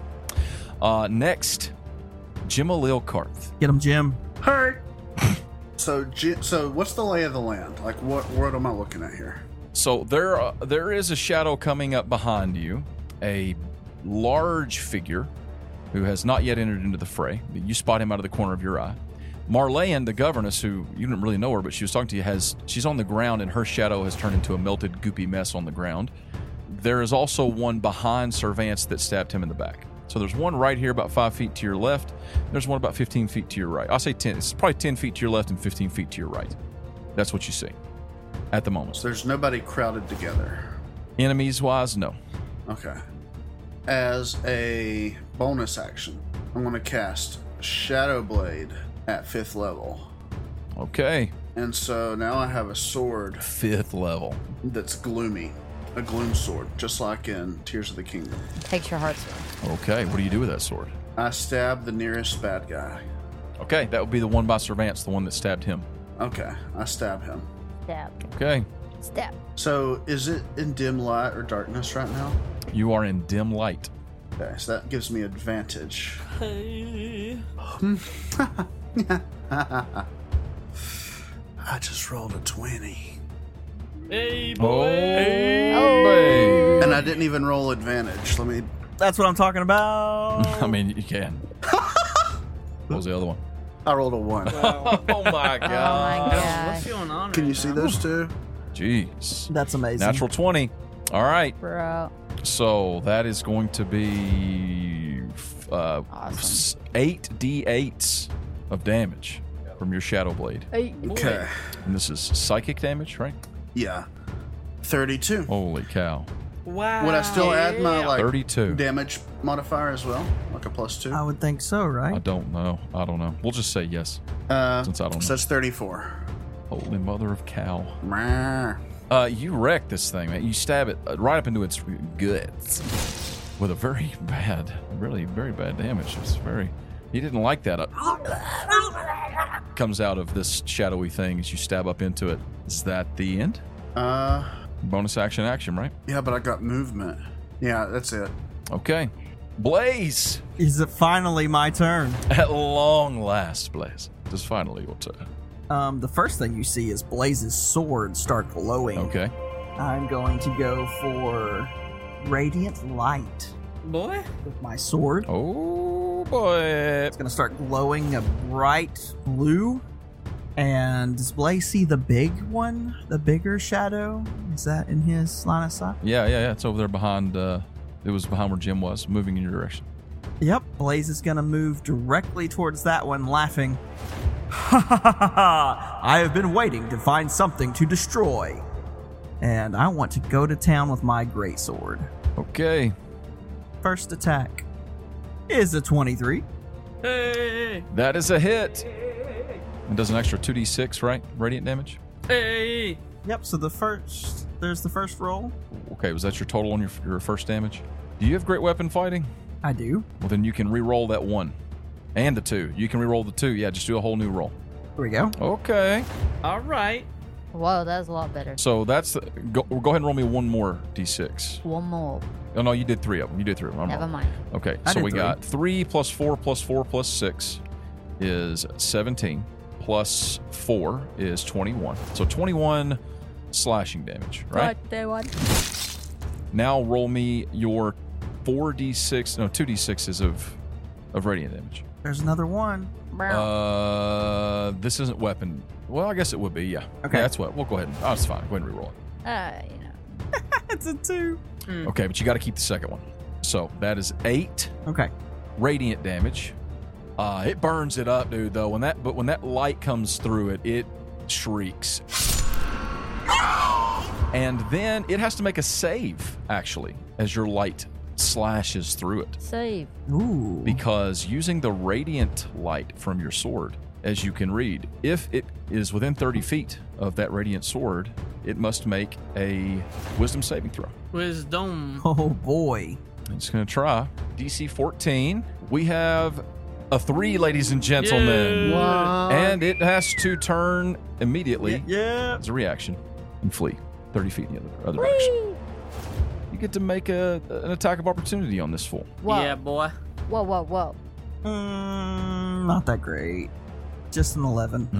B: Next, Jimalil Karth.
C: Get him, Jim.
E: Hurt. So what's the lay of the land? Like, what am I looking at here?
B: So there is a shadow coming up behind you, a large figure who has not yet entered into the fray. You spot him out of the corner of your eye. Marlene, the governess, who you didn't really know her, but she was talking to you, she's on the ground, and her shadow has turned into a melted, goopy mess on the ground. There is also one behind Sir Vance that stabbed him in the back. So there's one right here about 5 feet to your left. There's one about 15 feet to your right. I'll say 10. It's probably 10 feet to your left and 15 feet to your right. That's what you see at the moment.
E: So there's nobody crowded together.
B: Enemies-wise, no.
E: Okay. As a bonus action, I'm going to cast Shadow Blade at 5th level.
B: Okay.
E: And so now I have a sword
B: 5th level.
E: that's gloomy. A gloom sword, just like in Tears of the Kingdom.
D: Takes your heart sword.
B: Okay, what do you do with that sword?
E: I stab the nearest bad guy.
B: Okay, that would be the one by Sir Vance, the one that stabbed him.
E: Okay, I stab him.
D: Stab.
B: Okay,
D: Stab.
E: So is it in dim light or darkness right now?
B: you are in dim light.
E: Okay, so that gives me advantage.
A: Hey.
E: I just rolled a 20.
A: Hey,
B: Oh,
A: boy.
B: baby.
E: And I didn't even roll advantage. Let me.
C: That's what I'm talking about.
B: I mean, you can. What was the other one?
E: I rolled a 1.
A: Wow.
B: Oh my
D: Oh my
B: god.
A: What's
D: gosh,
A: going on?
E: Can
A: right
E: you see
A: now?
E: those two?
B: Jeez.
C: That's amazing.
B: Natural 20. All right.
D: bro.
B: So that is going to be
D: Awesome.
B: 8d8s of damage from your Shadow Blade.
D: Hey,
E: Okay.
B: And this is psychic damage, right?
E: Yeah. 32.
B: Holy cow.
A: Wow.
E: Would I still add my
B: 32.
E: damage modifier as well? Like a +2?
C: I would think so,
B: I
C: right?
B: don't know. We'll just say yes. Since I don't know.
E: So that's 34.
B: Holy mother of cow.
E: Meh.
B: You wreck this thing, man. You stab it right up into its guts with a very bad, really very bad damage. It's very. He didn't like that. Comes out of this shadowy thing as you stab up into it. Is that the end? Bonus action, right?
E: Yeah, but I got movement. Yeah, that's it.
B: Okay. Blaze!
C: Is it finally my turn?
B: At long last, Blaze. Just finally your turn.
C: The first thing you see is Blaze's sword start glowing.
B: Okay.
C: I'm going to go for Radiant Light
A: Boy?
C: with my sword.
B: Oh, boy.
C: It's going to start glowing a bright blue. And does Blaze see the big one? The bigger shadow? Is that in his line of sight?
B: Yeah. It's over there behind, it was behind where Jim was, moving in your direction.
C: Yep. Blaze is going to move directly towards that one, laughing. Ha ha ha ha ha! I have been waiting to find something to destroy. And I want to go to town with my greatsword.
B: Okay.
C: First attack is a 23.
A: Hey!
B: That is a hit. It does an extra 2d6, right? Radiant damage?
A: Hey!
C: Yep, so there's the first roll.
B: Okay, was that your total on your first damage? Do you have great weapon fighting?
C: I do.
B: Well, then you can re-roll that 1. And the 2. You can re-roll the 2. Yeah, just do a whole new roll.
C: Here we go.
B: Okay.
A: All right.
D: Whoa, that's a lot better.
B: So that's go ahead and roll me 1 more d6.
D: One more.
B: Oh no, you did 3 of them. I'm
D: Never
B: wrong.
D: mind.
B: Okay,
C: I
B: so
C: did
B: we
C: 3.
B: got 3 plus 4 plus 4 plus 6 is 17. Plus 4 is 21. So 21 slashing damage, right?
D: What they want.
B: Now roll me your 2d6s of radiant damage.
C: There's another one.
B: This isn't weapon. Well, I guess it would be, yeah.
C: Okay.
B: Yeah, that's what. We'll go ahead and. Oh, it's fine. Go ahead and reroll it.
C: It's a 2.
B: Okay, but you got to keep the second one. So that is 8
C: Okay.
B: radiant damage. It burns it up, dude. Though when that light comes through it, it shrieks, and then it has to make a save actually as your light slashes through it.
D: Save.
C: Ooh.
B: Because using the radiant light from your sword, as you can read, if it is within 30 feet of that radiant sword, it must make a wisdom saving throw.
A: Wisdom.
C: Oh boy.
B: I'm just going to try. DC 14. We have a 3, ladies and gentlemen.
A: Yeah.
B: And it has to turn immediately
C: Yeah.
B: as a reaction and flee 30 feet in the other direction. You get to make an attack of opportunity on this fool.
D: Whoa.
A: Yeah, boy.
D: Whoa.
C: Not that great. Just an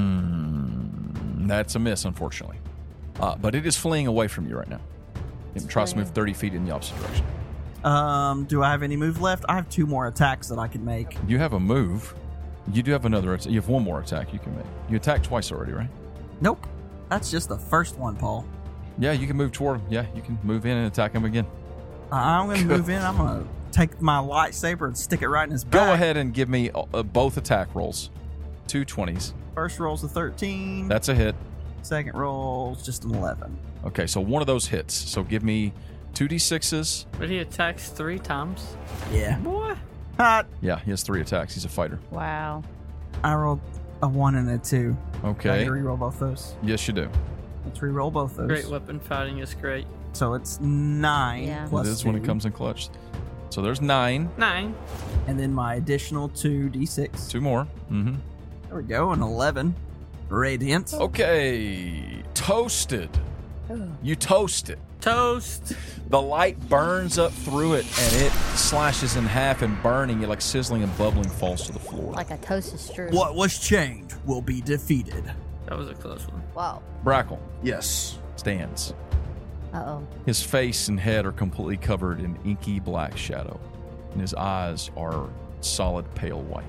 C: 11.
B: That's a miss, unfortunately. But it is fleeing away from you right now. It tries to move 30 feet in the opposite direction.
C: Do I have any move left? I have 2 more attacks that I can make.
B: You have a move. You do have another. You have 1 more attack you can make. You attacked twice already, right?
C: Nope. That's just the first one, Paul.
B: Yeah, you can move toward him. Yeah, you can move in and attack him again.
C: I'm going to move in. I'm going to take my lightsaber and stick it right in his back.
B: Go ahead and give me both attack rolls. 2 20s.
C: First roll's a 13.
B: That's a hit.
C: Second roll's just an 11.
B: Okay, so one of those hits. So give me 2d6s.
A: But he attacks 3 times.
C: Yeah.
A: Boy.
C: Hot.
B: Yeah, he has 3 attacks. He's a fighter.
D: Wow.
C: I rolled a 1 and a 2. I
B: Okay.
C: can reroll both those.
B: Yes, you do.
C: Let's reroll both those.
A: Great weapon fighting is great.
C: So it's 9
D: Yeah.
C: plus
B: It is
C: 2.
B: when it comes in clutch. So there's 9.
A: 9.
C: And then my additional 2d6.
B: 2 more. Mm-hmm.
C: There we go. An 11. Radiant.
B: Okay. Toasted. You toast it.
A: Toast.
B: The light burns up through it, and it slashes in half, and burning it like sizzling and bubbling falls to the floor.
D: Like a toasted strudel.
C: What was chained will be defeated.
A: That was a close one.
D: Wow.
B: Brackle.
E: Yes.
B: stands.
D: Uh-oh.
B: His face and head are completely covered in inky black shadow, and his eyes are solid pale white.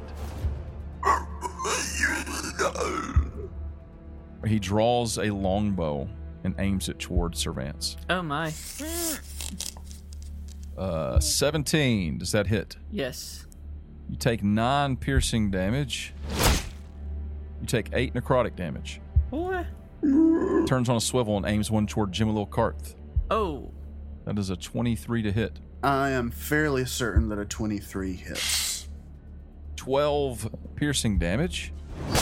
B: He draws a longbow and aims it towards Servance.
A: Oh my.
B: 17. Does that hit?
A: Yes.
B: You take 9 piercing damage. You take 8 necrotic damage.
A: Boy.
B: Turns on a swivel and aims one toward Jimmy Lil Karth.
A: Oh.
B: That is a 23 to hit.
E: I am fairly certain that a 23 hits.
B: 12 piercing damage.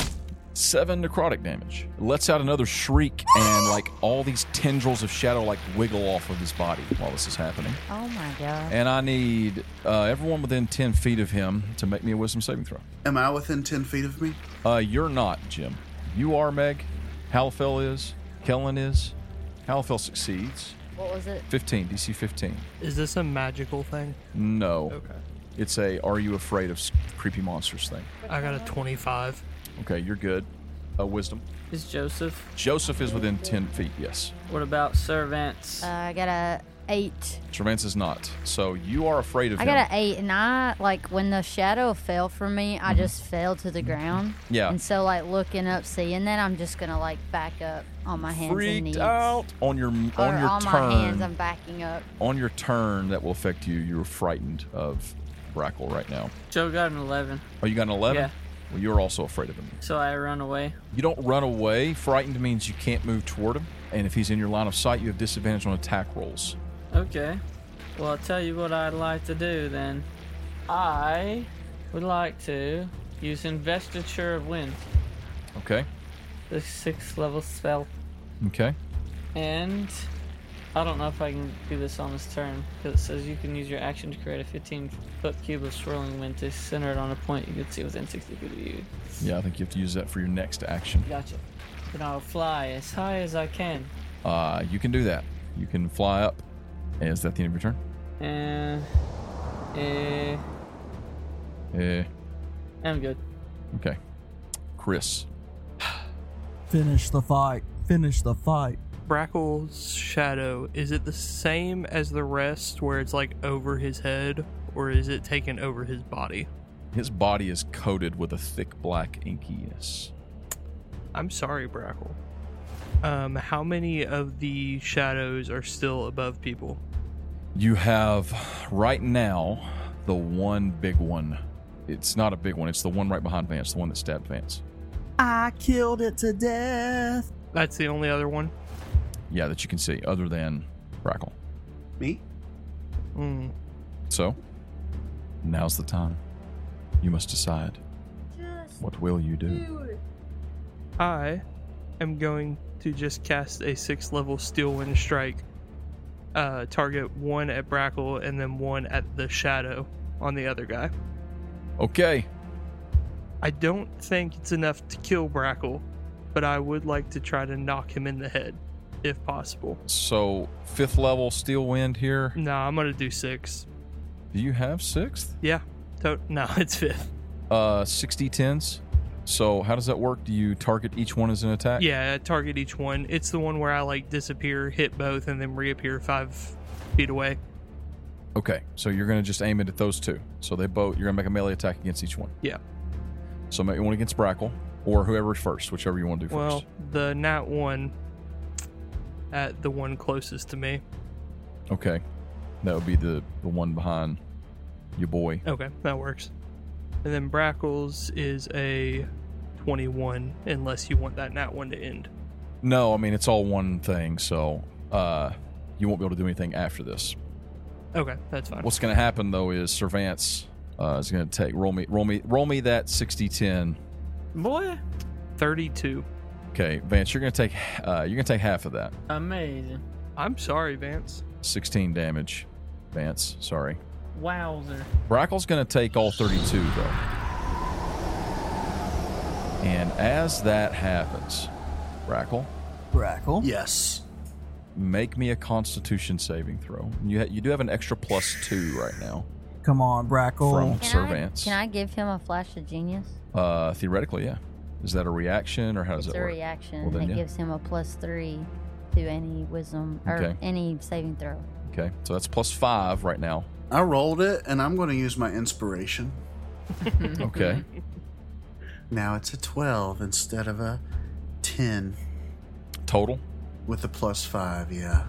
B: 7 necrotic damage. It lets out another shriek, and like all these tendrils of shadow like wiggle off of his body while this is happening.
D: Oh my god.
B: And I need everyone within 10 feet of him to make me a wisdom saving throw.
E: Am I within 10 feet of me?
B: You're not, Jim. You are, Meg. Halfel is. Kellen is. Halfel succeeds.
D: What was it?
B: 15, DC 15.
F: Is this a magical thing?
B: No.
F: Okay.
B: It's a are you afraid of creepy monsters thing.
F: I got a 25.
B: Okay, you're good. Wisdom.
A: Is Joseph?
B: Joseph is within 10 feet, yes.
A: What about Servants?
D: I got a 8.
B: Servance is not. So you are afraid of
D: I
B: him.
D: got an 8, and I, like, when the shadow fell from me, I just fell to the ground.
B: Yeah.
D: And so, like, looking up, seeing that, I'm just gonna, like, back up on my hands and
B: Freaked
D: knees.
B: out on your
D: Or
B: turn.
D: on my hands, I'm backing up.
B: On your turn, that will affect you. You're frightened of Brackle right now.
A: Joe got an 11.
B: Oh, you got an 11?
A: Yeah.
B: Well, you're also afraid of him.
A: So I run away.
B: You don't run away. Frightened means you can't move toward him. And if he's in your line of sight, you have disadvantage on attack rolls.
A: Okay. Well, I'll tell you what I'd like to do then. I would like to use Investiture of Wind,
B: Okay.
A: the 6th level spell.
B: Okay.
A: And I don't know if I can do this on this turn, because it says you can use your action to create a 15-foot cube of swirling wind to center it on a point you can see within 60 feet of you.
B: Yeah, I think you have to use that for your next action.
A: Gotcha. Then I'll fly as high as I can.
B: You can do that. You can fly up. Is that the end of your turn?
A: I'm good.
B: Okay. Chris.
C: Finish the fight. Finish the fight.
F: Brackle's shadow, is it the same as the rest where it's like over his head, or is it taken over his body?
B: His body is coated with a thick black inkiness.
F: I'm sorry, Brackle. How many of the shadows are still above people?
B: You have, right now, the one big one. It's not a big one. It's the one right behind Vance, the one that stabbed Vance.
C: I killed it to death.
F: That's the only other one?
B: Yeah, that you can see, other than Brackle.
E: Me?
B: So, now's the time. You must decide. What will you do?
F: I am going to just cast a 6th level Steel Wind Strike. Target 1 at Brackle and then 1 at the shadow on the other guy.
B: Okay.
F: I don't think it's enough to kill Brackle, but I would like to try to knock him in the head, if possible.
B: So, 5th level Steel Wind here.
F: Nah, I'm gonna do 6.
B: Do you have 6th?
F: Yeah. No, it's 5th.
B: 60 10s. So, how does that work? Do you target each one as an attack?
F: Yeah, I target each one. It's the one where I like disappear, hit both, and then reappear 5 feet away.
B: Okay, so you're going to just aim it at those two. So they both, you're going to make a melee attack against each one.
F: Yeah.
B: So make one against Brackle, or whoever's first, whichever you want to do
F: Well,
B: first.
F: the nat 1 at the one closest to me.
B: Okay, that would be the one behind your boy.
F: Okay, that works. And then Brackle's is a 21, unless you want that nat 1 to end.
B: No, I mean, it's all one thing, so you won't be able to do anything after this.
F: Okay, that's fine.
B: What's going to happen, though, is Servance is going to take, roll me that 60-10.
A: Boy,
F: 32.
B: Okay, Vance, you're going to take half of that.
A: amazing.
F: I'm sorry, Vance.
B: 16 damage. Vance, sorry.
A: Wowzer.
B: Brackle's going to take all 32, though. And as that happens,
C: Brackle.
E: Yes.
B: make me a Constitution saving throw. You do have an extra +2 right now
C: Come on, Brackle.
B: from
D: Can
B: Servance.
D: I give him a flash of genius?
B: Theoretically, yeah. Is that a reaction, or how does
D: It's
B: it
D: a
B: work?
D: reaction.
B: Well, then,
D: it
B: yeah.
D: gives him a +3. do any wisdom or
B: Okay.
D: any saving throw.
B: Okay, so that's +5 right now.
E: I rolled it, and I'm going to use my inspiration.
B: Okay.
E: Now it's a 12 instead of a 10
B: Total?
E: with a +5, yeah.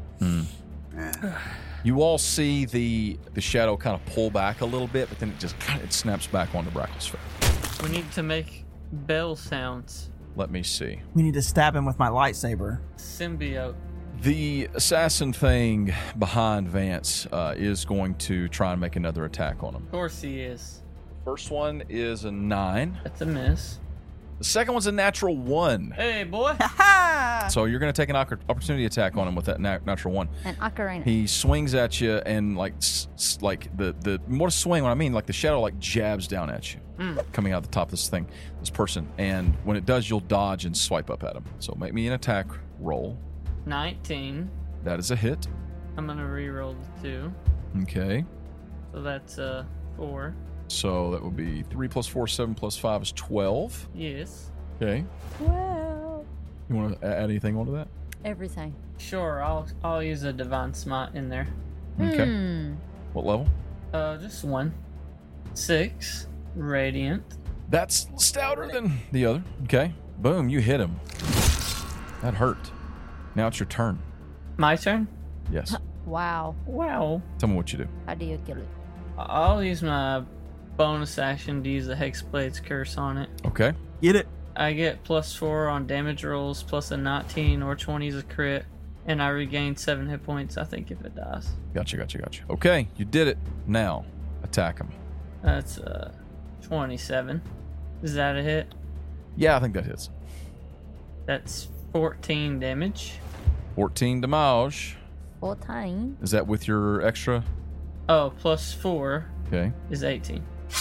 E: Yeah.
B: You all see the shadow kind of pull back a little bit, but then it snaps back onto Brackle's face.
A: We need to make bell sounds.
B: Let me see.
C: We need to stab him with my lightsaber.
A: Symbiote.
B: The assassin thing behind Vance is going to try and make another attack on him.
A: Of course he is.
B: First one is a 9.
A: That's a miss.
B: The second one's a natural 1.
A: Hey, boy.
B: So you're going to take an opportunity attack on him with that natural 1.
D: An ocarina.
B: He swings at you, and like the more swing, what I mean, like the shadow like jabs down at you, coming out the top of this person, and when it does, you'll dodge and swipe up at him. So make me an attack roll.
A: 19.
B: That is a hit.
A: I'm going to re-roll the 2.
B: Okay.
A: So that's 4.
B: So that would be 3 + 4, 7 + 5 is 12.
A: Yes.
B: Okay.
D: Well,
B: You want to add anything onto that?
D: everything.
A: Sure, I'll use a divine smite in there.
B: Okay. What level?
A: Just 1. 6. Radiant.
B: That's stouter than the other. Okay. Boom, you hit him. That hurt. Now it's your turn.
A: My turn?
B: Yes.
D: Wow.
A: Wow.
B: Tell me what you do.
D: How do you kill it?
A: I'll use my bonus action to use the Hexblade's Curse on it.
B: Okay.
C: Get it?
A: I get +4 on damage rolls, plus a 19 or 20 is a crit, and I regain 7 hit points, I think, if it dies.
B: Gotcha. Okay, you did it. Now, attack him.
A: That's 27. Is that a hit?
B: Yeah, I think that hits.
A: That's 14 damage.
B: 14 damage.
D: 14.
B: Is that with your extra?
A: Oh, +4
B: Okay.
A: is 18.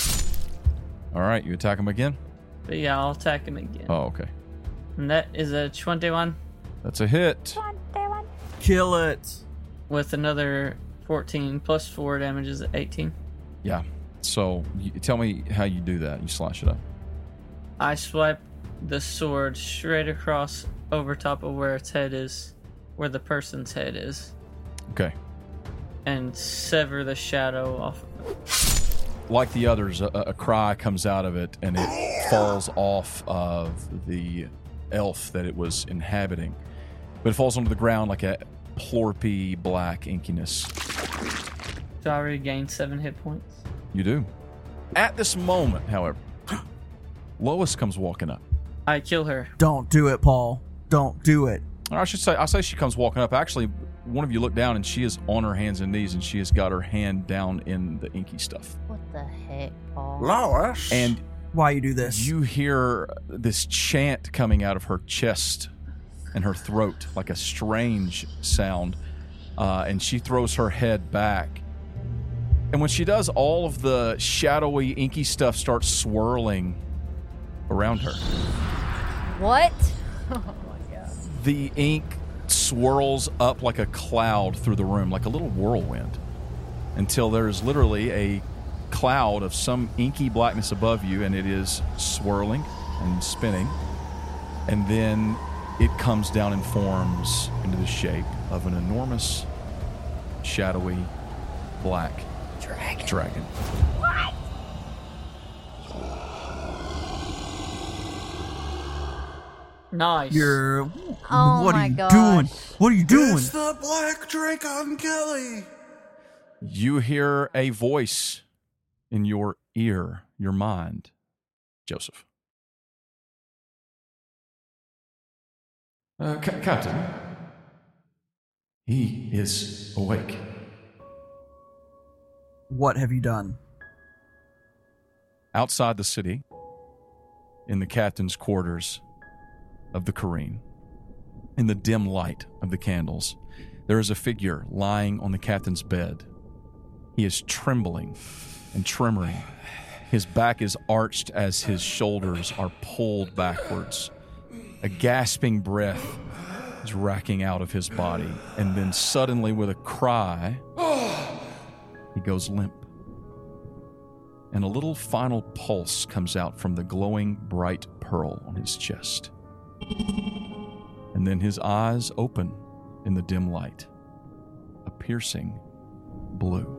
B: All right, you attack him again?
A: But yeah, I'll attack him again.
B: Oh, okay.
A: And that is a 21
B: That's a hit.
C: Kill it.
A: with another 14 plus 4 damage is 18.
B: Yeah. So, tell me how you do that. You slash it up.
A: I swipe the sword straight across over top of where its head is, where the person's head is,
B: Okay.
A: and sever the shadow off of it.
B: Like the others, a cry comes out of it, and it falls off of the elf that it was inhabiting. But it falls onto the ground like a plorpy black inkiness.
A: So I regain 7 hit points.
B: You do. At this moment, however, Lois comes walking up.
A: I kill her.
C: Don't do it, Paul. Don't do it.
B: Or I say she comes walking up. Actually, one of you look down, and she is on her hands and knees, and she has got her hand down in the inky stuff.
D: What the heck, Paul?
E: Lois?
B: And
C: Why you do this?
B: you hear this chant coming out of her chest and her throat, like a strange sound. And she throws her head back. And when she does, all of the shadowy, inky stuff starts swirling around her.
D: What?
B: The ink swirls up like a cloud through the room, like a little whirlwind, until there's literally a cloud of some inky blackness above you, and it is swirling and spinning. And then it comes down and forms into the shape of an enormous, shadowy, black dragon.
A: Nice.
C: You're.
D: Oh
C: what
D: my
C: are you
D: gosh.
C: doing? What are you doing?
E: It's the Black Dracon Kelly.
B: You hear a voice in your ear, your mind. Joseph. Captain. He is awake.
C: What have you done?
B: Outside the city, in the captain's quarters of the Careen, in the dim light of the candles, there is a figure lying on the captain's bed. He is trembling and tremoring. His back is arched as his shoulders are pulled backwards. A gasping breath is racking out of his body, and then suddenly, with a cry, he goes limp. And a little final pulse comes out from the glowing bright pearl on his chest. And And then his eyes open in the dim light, a piercing blue.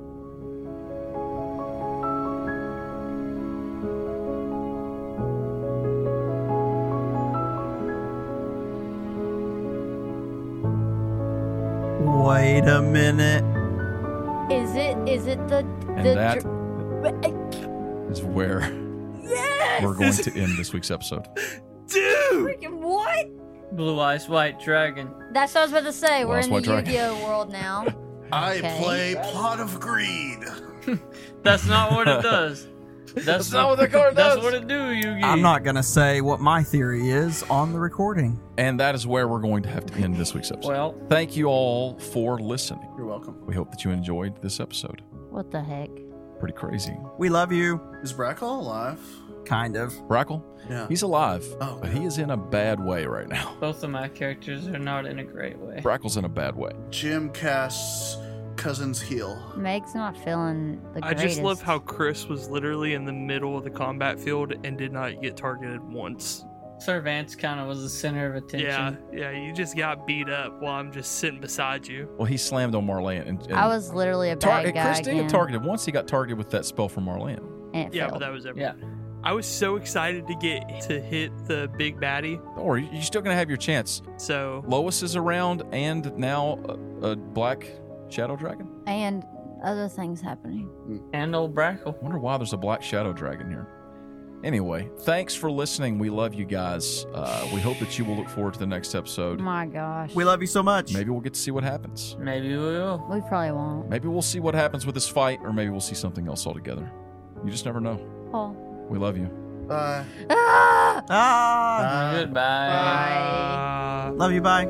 C: Wait a minute.
D: Is it the
B: And that is where we're going to end this week's episode.
D: freaking what?
A: Blue Eyes White Dragon.
D: That's what I was about to say. We're
B: Eyes
D: in the
B: White Dragon.
D: Yu-Gi-Oh world now.
E: I
D: Okay.
E: play Plot of Greed.
A: That's not what it does. That's
B: not what the card does.
A: That's what it do, Yugi.
C: I'm not going to say what my theory is on the recording.
B: And that is where we're going to have to end this week's episode.
A: Well,
B: Thank you all for listening.
E: You're welcome.
B: We hope that you enjoyed this episode.
D: What the heck?
B: Pretty crazy.
C: We love you.
E: Is Brackle alive?
C: Kind of.
B: Brackle,
E: Yeah.
B: he's alive,
E: Oh,
B: but
E: okay.
B: he is in a bad way right now.
A: both of my characters are not in a great way.
B: Brackle's in a bad way.
E: Jim casts Cousin's Heal.
D: Meg's not feeling the
F: I
D: greatest.
F: just love how Chris was literally in the middle of the combat field and did not get targeted once.
A: Sir Vance kind of was the center of attention.
F: Yeah, you just got beat up while I'm just sitting beside you.
B: Well, he slammed on Marlene. And
D: I was literally a bad guy
B: Chris did
D: again,
B: get targeted. Once he got targeted with that spell from Marlene.
D: and it
F: Yeah,
D: failed.
F: but that was everything.
A: Yeah.
F: I was so excited to get to hit the big baddie.
B: Or you're still going to have your chance.
F: So
B: Lois is around, and now a black shadow dragon.
D: And other things happening.
A: And old Brackle.
B: Wonder why there's a black shadow dragon here. Anyway, thanks for listening. We love you guys. We hope that you will look forward to the next episode.
D: My gosh.
C: We love you so much.
B: Maybe we'll get to see what happens.
A: Maybe we will.
D: We probably won't.
B: Maybe we'll see what happens with this fight, or maybe we'll see something else altogether. You just never know.
D: Paul.
B: We love you.
E: Bye.
D: Ah!
C: Ah.
A: Goodbye.
C: Love you. Bye.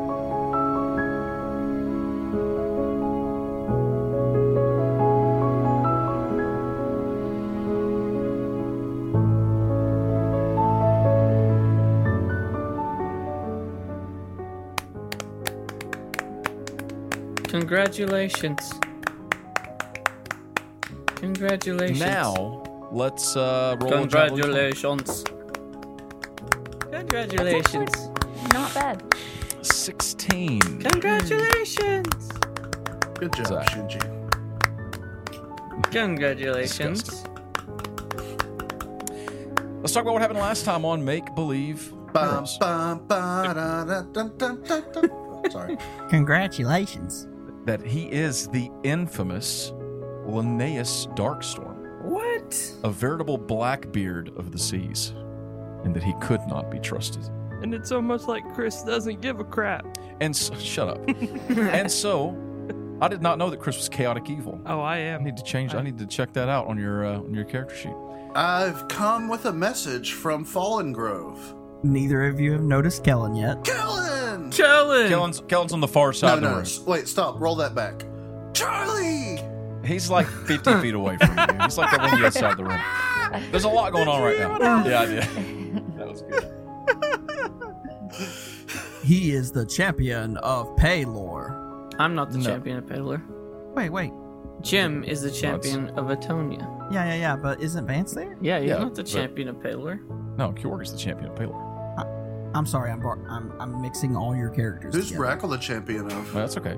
A: Congratulations. Congratulations.
B: Now, let's roll a javelin.
A: Congratulations. Congratulations.
D: Not bad.
B: 16.
A: Congratulations.
E: Good job,
B: Zach.
E: Shinji.
A: Congratulations.
B: Disgusting. Let's talk about what happened last time on Make Believe
E: Bum,
B: Heroes.
E: bum, ba, da, da, dun, dun, dun, dun. Sorry.
C: Congratulations.
B: That he is the infamous Linnaeus Darkstorm,
A: What?
B: a veritable Blackbeard of the seas, and that he could not be trusted.
F: And it's almost like Chris doesn't give a crap.
B: And shut up. And so, I did not know that Chris was chaotic evil.
F: Oh, I
B: I
F: am.
B: need to change. I need to check that out on your character sheet.
E: I've come with a message from Fallen Grove.
C: Neither of you have noticed Kellen yet.
E: Kellen!
A: Kellen!
B: Kellen's on the far side of the room.
E: Wait, stop. Roll that back. Charlie!
B: He's like 50 feet away from you. He's like that one on the other side of the room. There's a lot going on right now. Yeah, I did. That was good.
C: He is the champion of Paylor.
A: I'm not the
B: No.
A: champion of Paylor.
C: Wait.
A: Jim is the champion of Atonia.
C: Yeah. But isn't Vance there?
A: Yeah, he's
B: Yeah,
A: not the
B: but-
A: champion of Paylor.
B: No, Kjorg is the champion of Paylor.
C: I'm sorry. I'm mixing all your characters.
E: Who's
C: together.
E: Brackle the champion of?
B: Well, that's okay.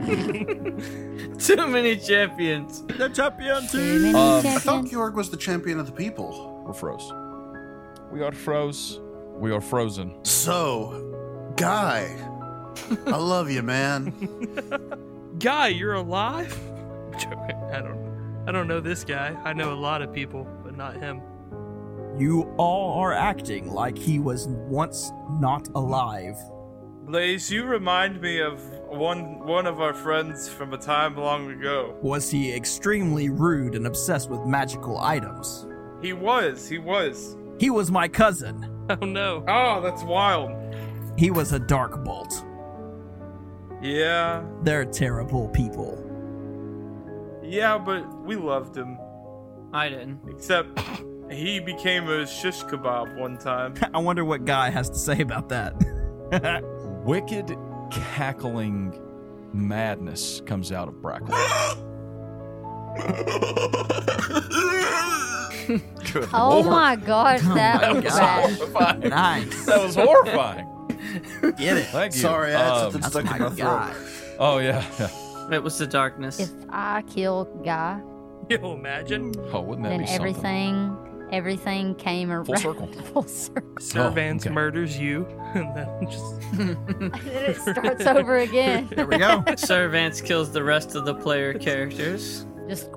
A: Too many champions.
C: The champion
D: Too many
B: I
E: I thought
D: champions.
E: Georg was the champion of the people.
B: We're froze. We are froze. We are frozen.
E: So, Guy, I love you, man.
F: Guy, you're alive? I'm joking. I don't know this guy. I know a lot of people, but not him.
C: You all are acting like he was once not alive.
G: Blaze, you remind me of one of our friends from a time long ago.
C: Was he extremely rude and obsessed with magical items?
G: He was.
C: He was my cousin.
F: Oh no.
G: Oh, that's wild.
C: He was a dark bolt.
G: Yeah.
C: They're terrible people.
G: Yeah, but we loved him.
A: I didn't.
G: Except he became a shish kebab one time.
C: I wonder what Guy has to say about that.
B: Wicked, cackling madness comes out of Brackle. Good
D: Oh
B: Lord.
D: my gosh, that was bad.
B: Horrifying.
C: Nice.
B: That was horrifying.
C: Get it.
B: Thank you.
E: Sorry, I had something
C: That's
E: stuck in
C: my
E: my throat.
C: guy.
B: Oh, yeah.
A: It was the darkness.
D: If I kill Guy,
F: Yo, imagine
B: Oh, wouldn't that
D: then
B: be something?
D: everything came around.
B: Full circle.
D: Full circle.
F: Servance
B: okay.
F: murders you, and then just
D: And then it starts over again.
C: There we go.
A: Sir Vance kills the rest of the player characters.
D: Just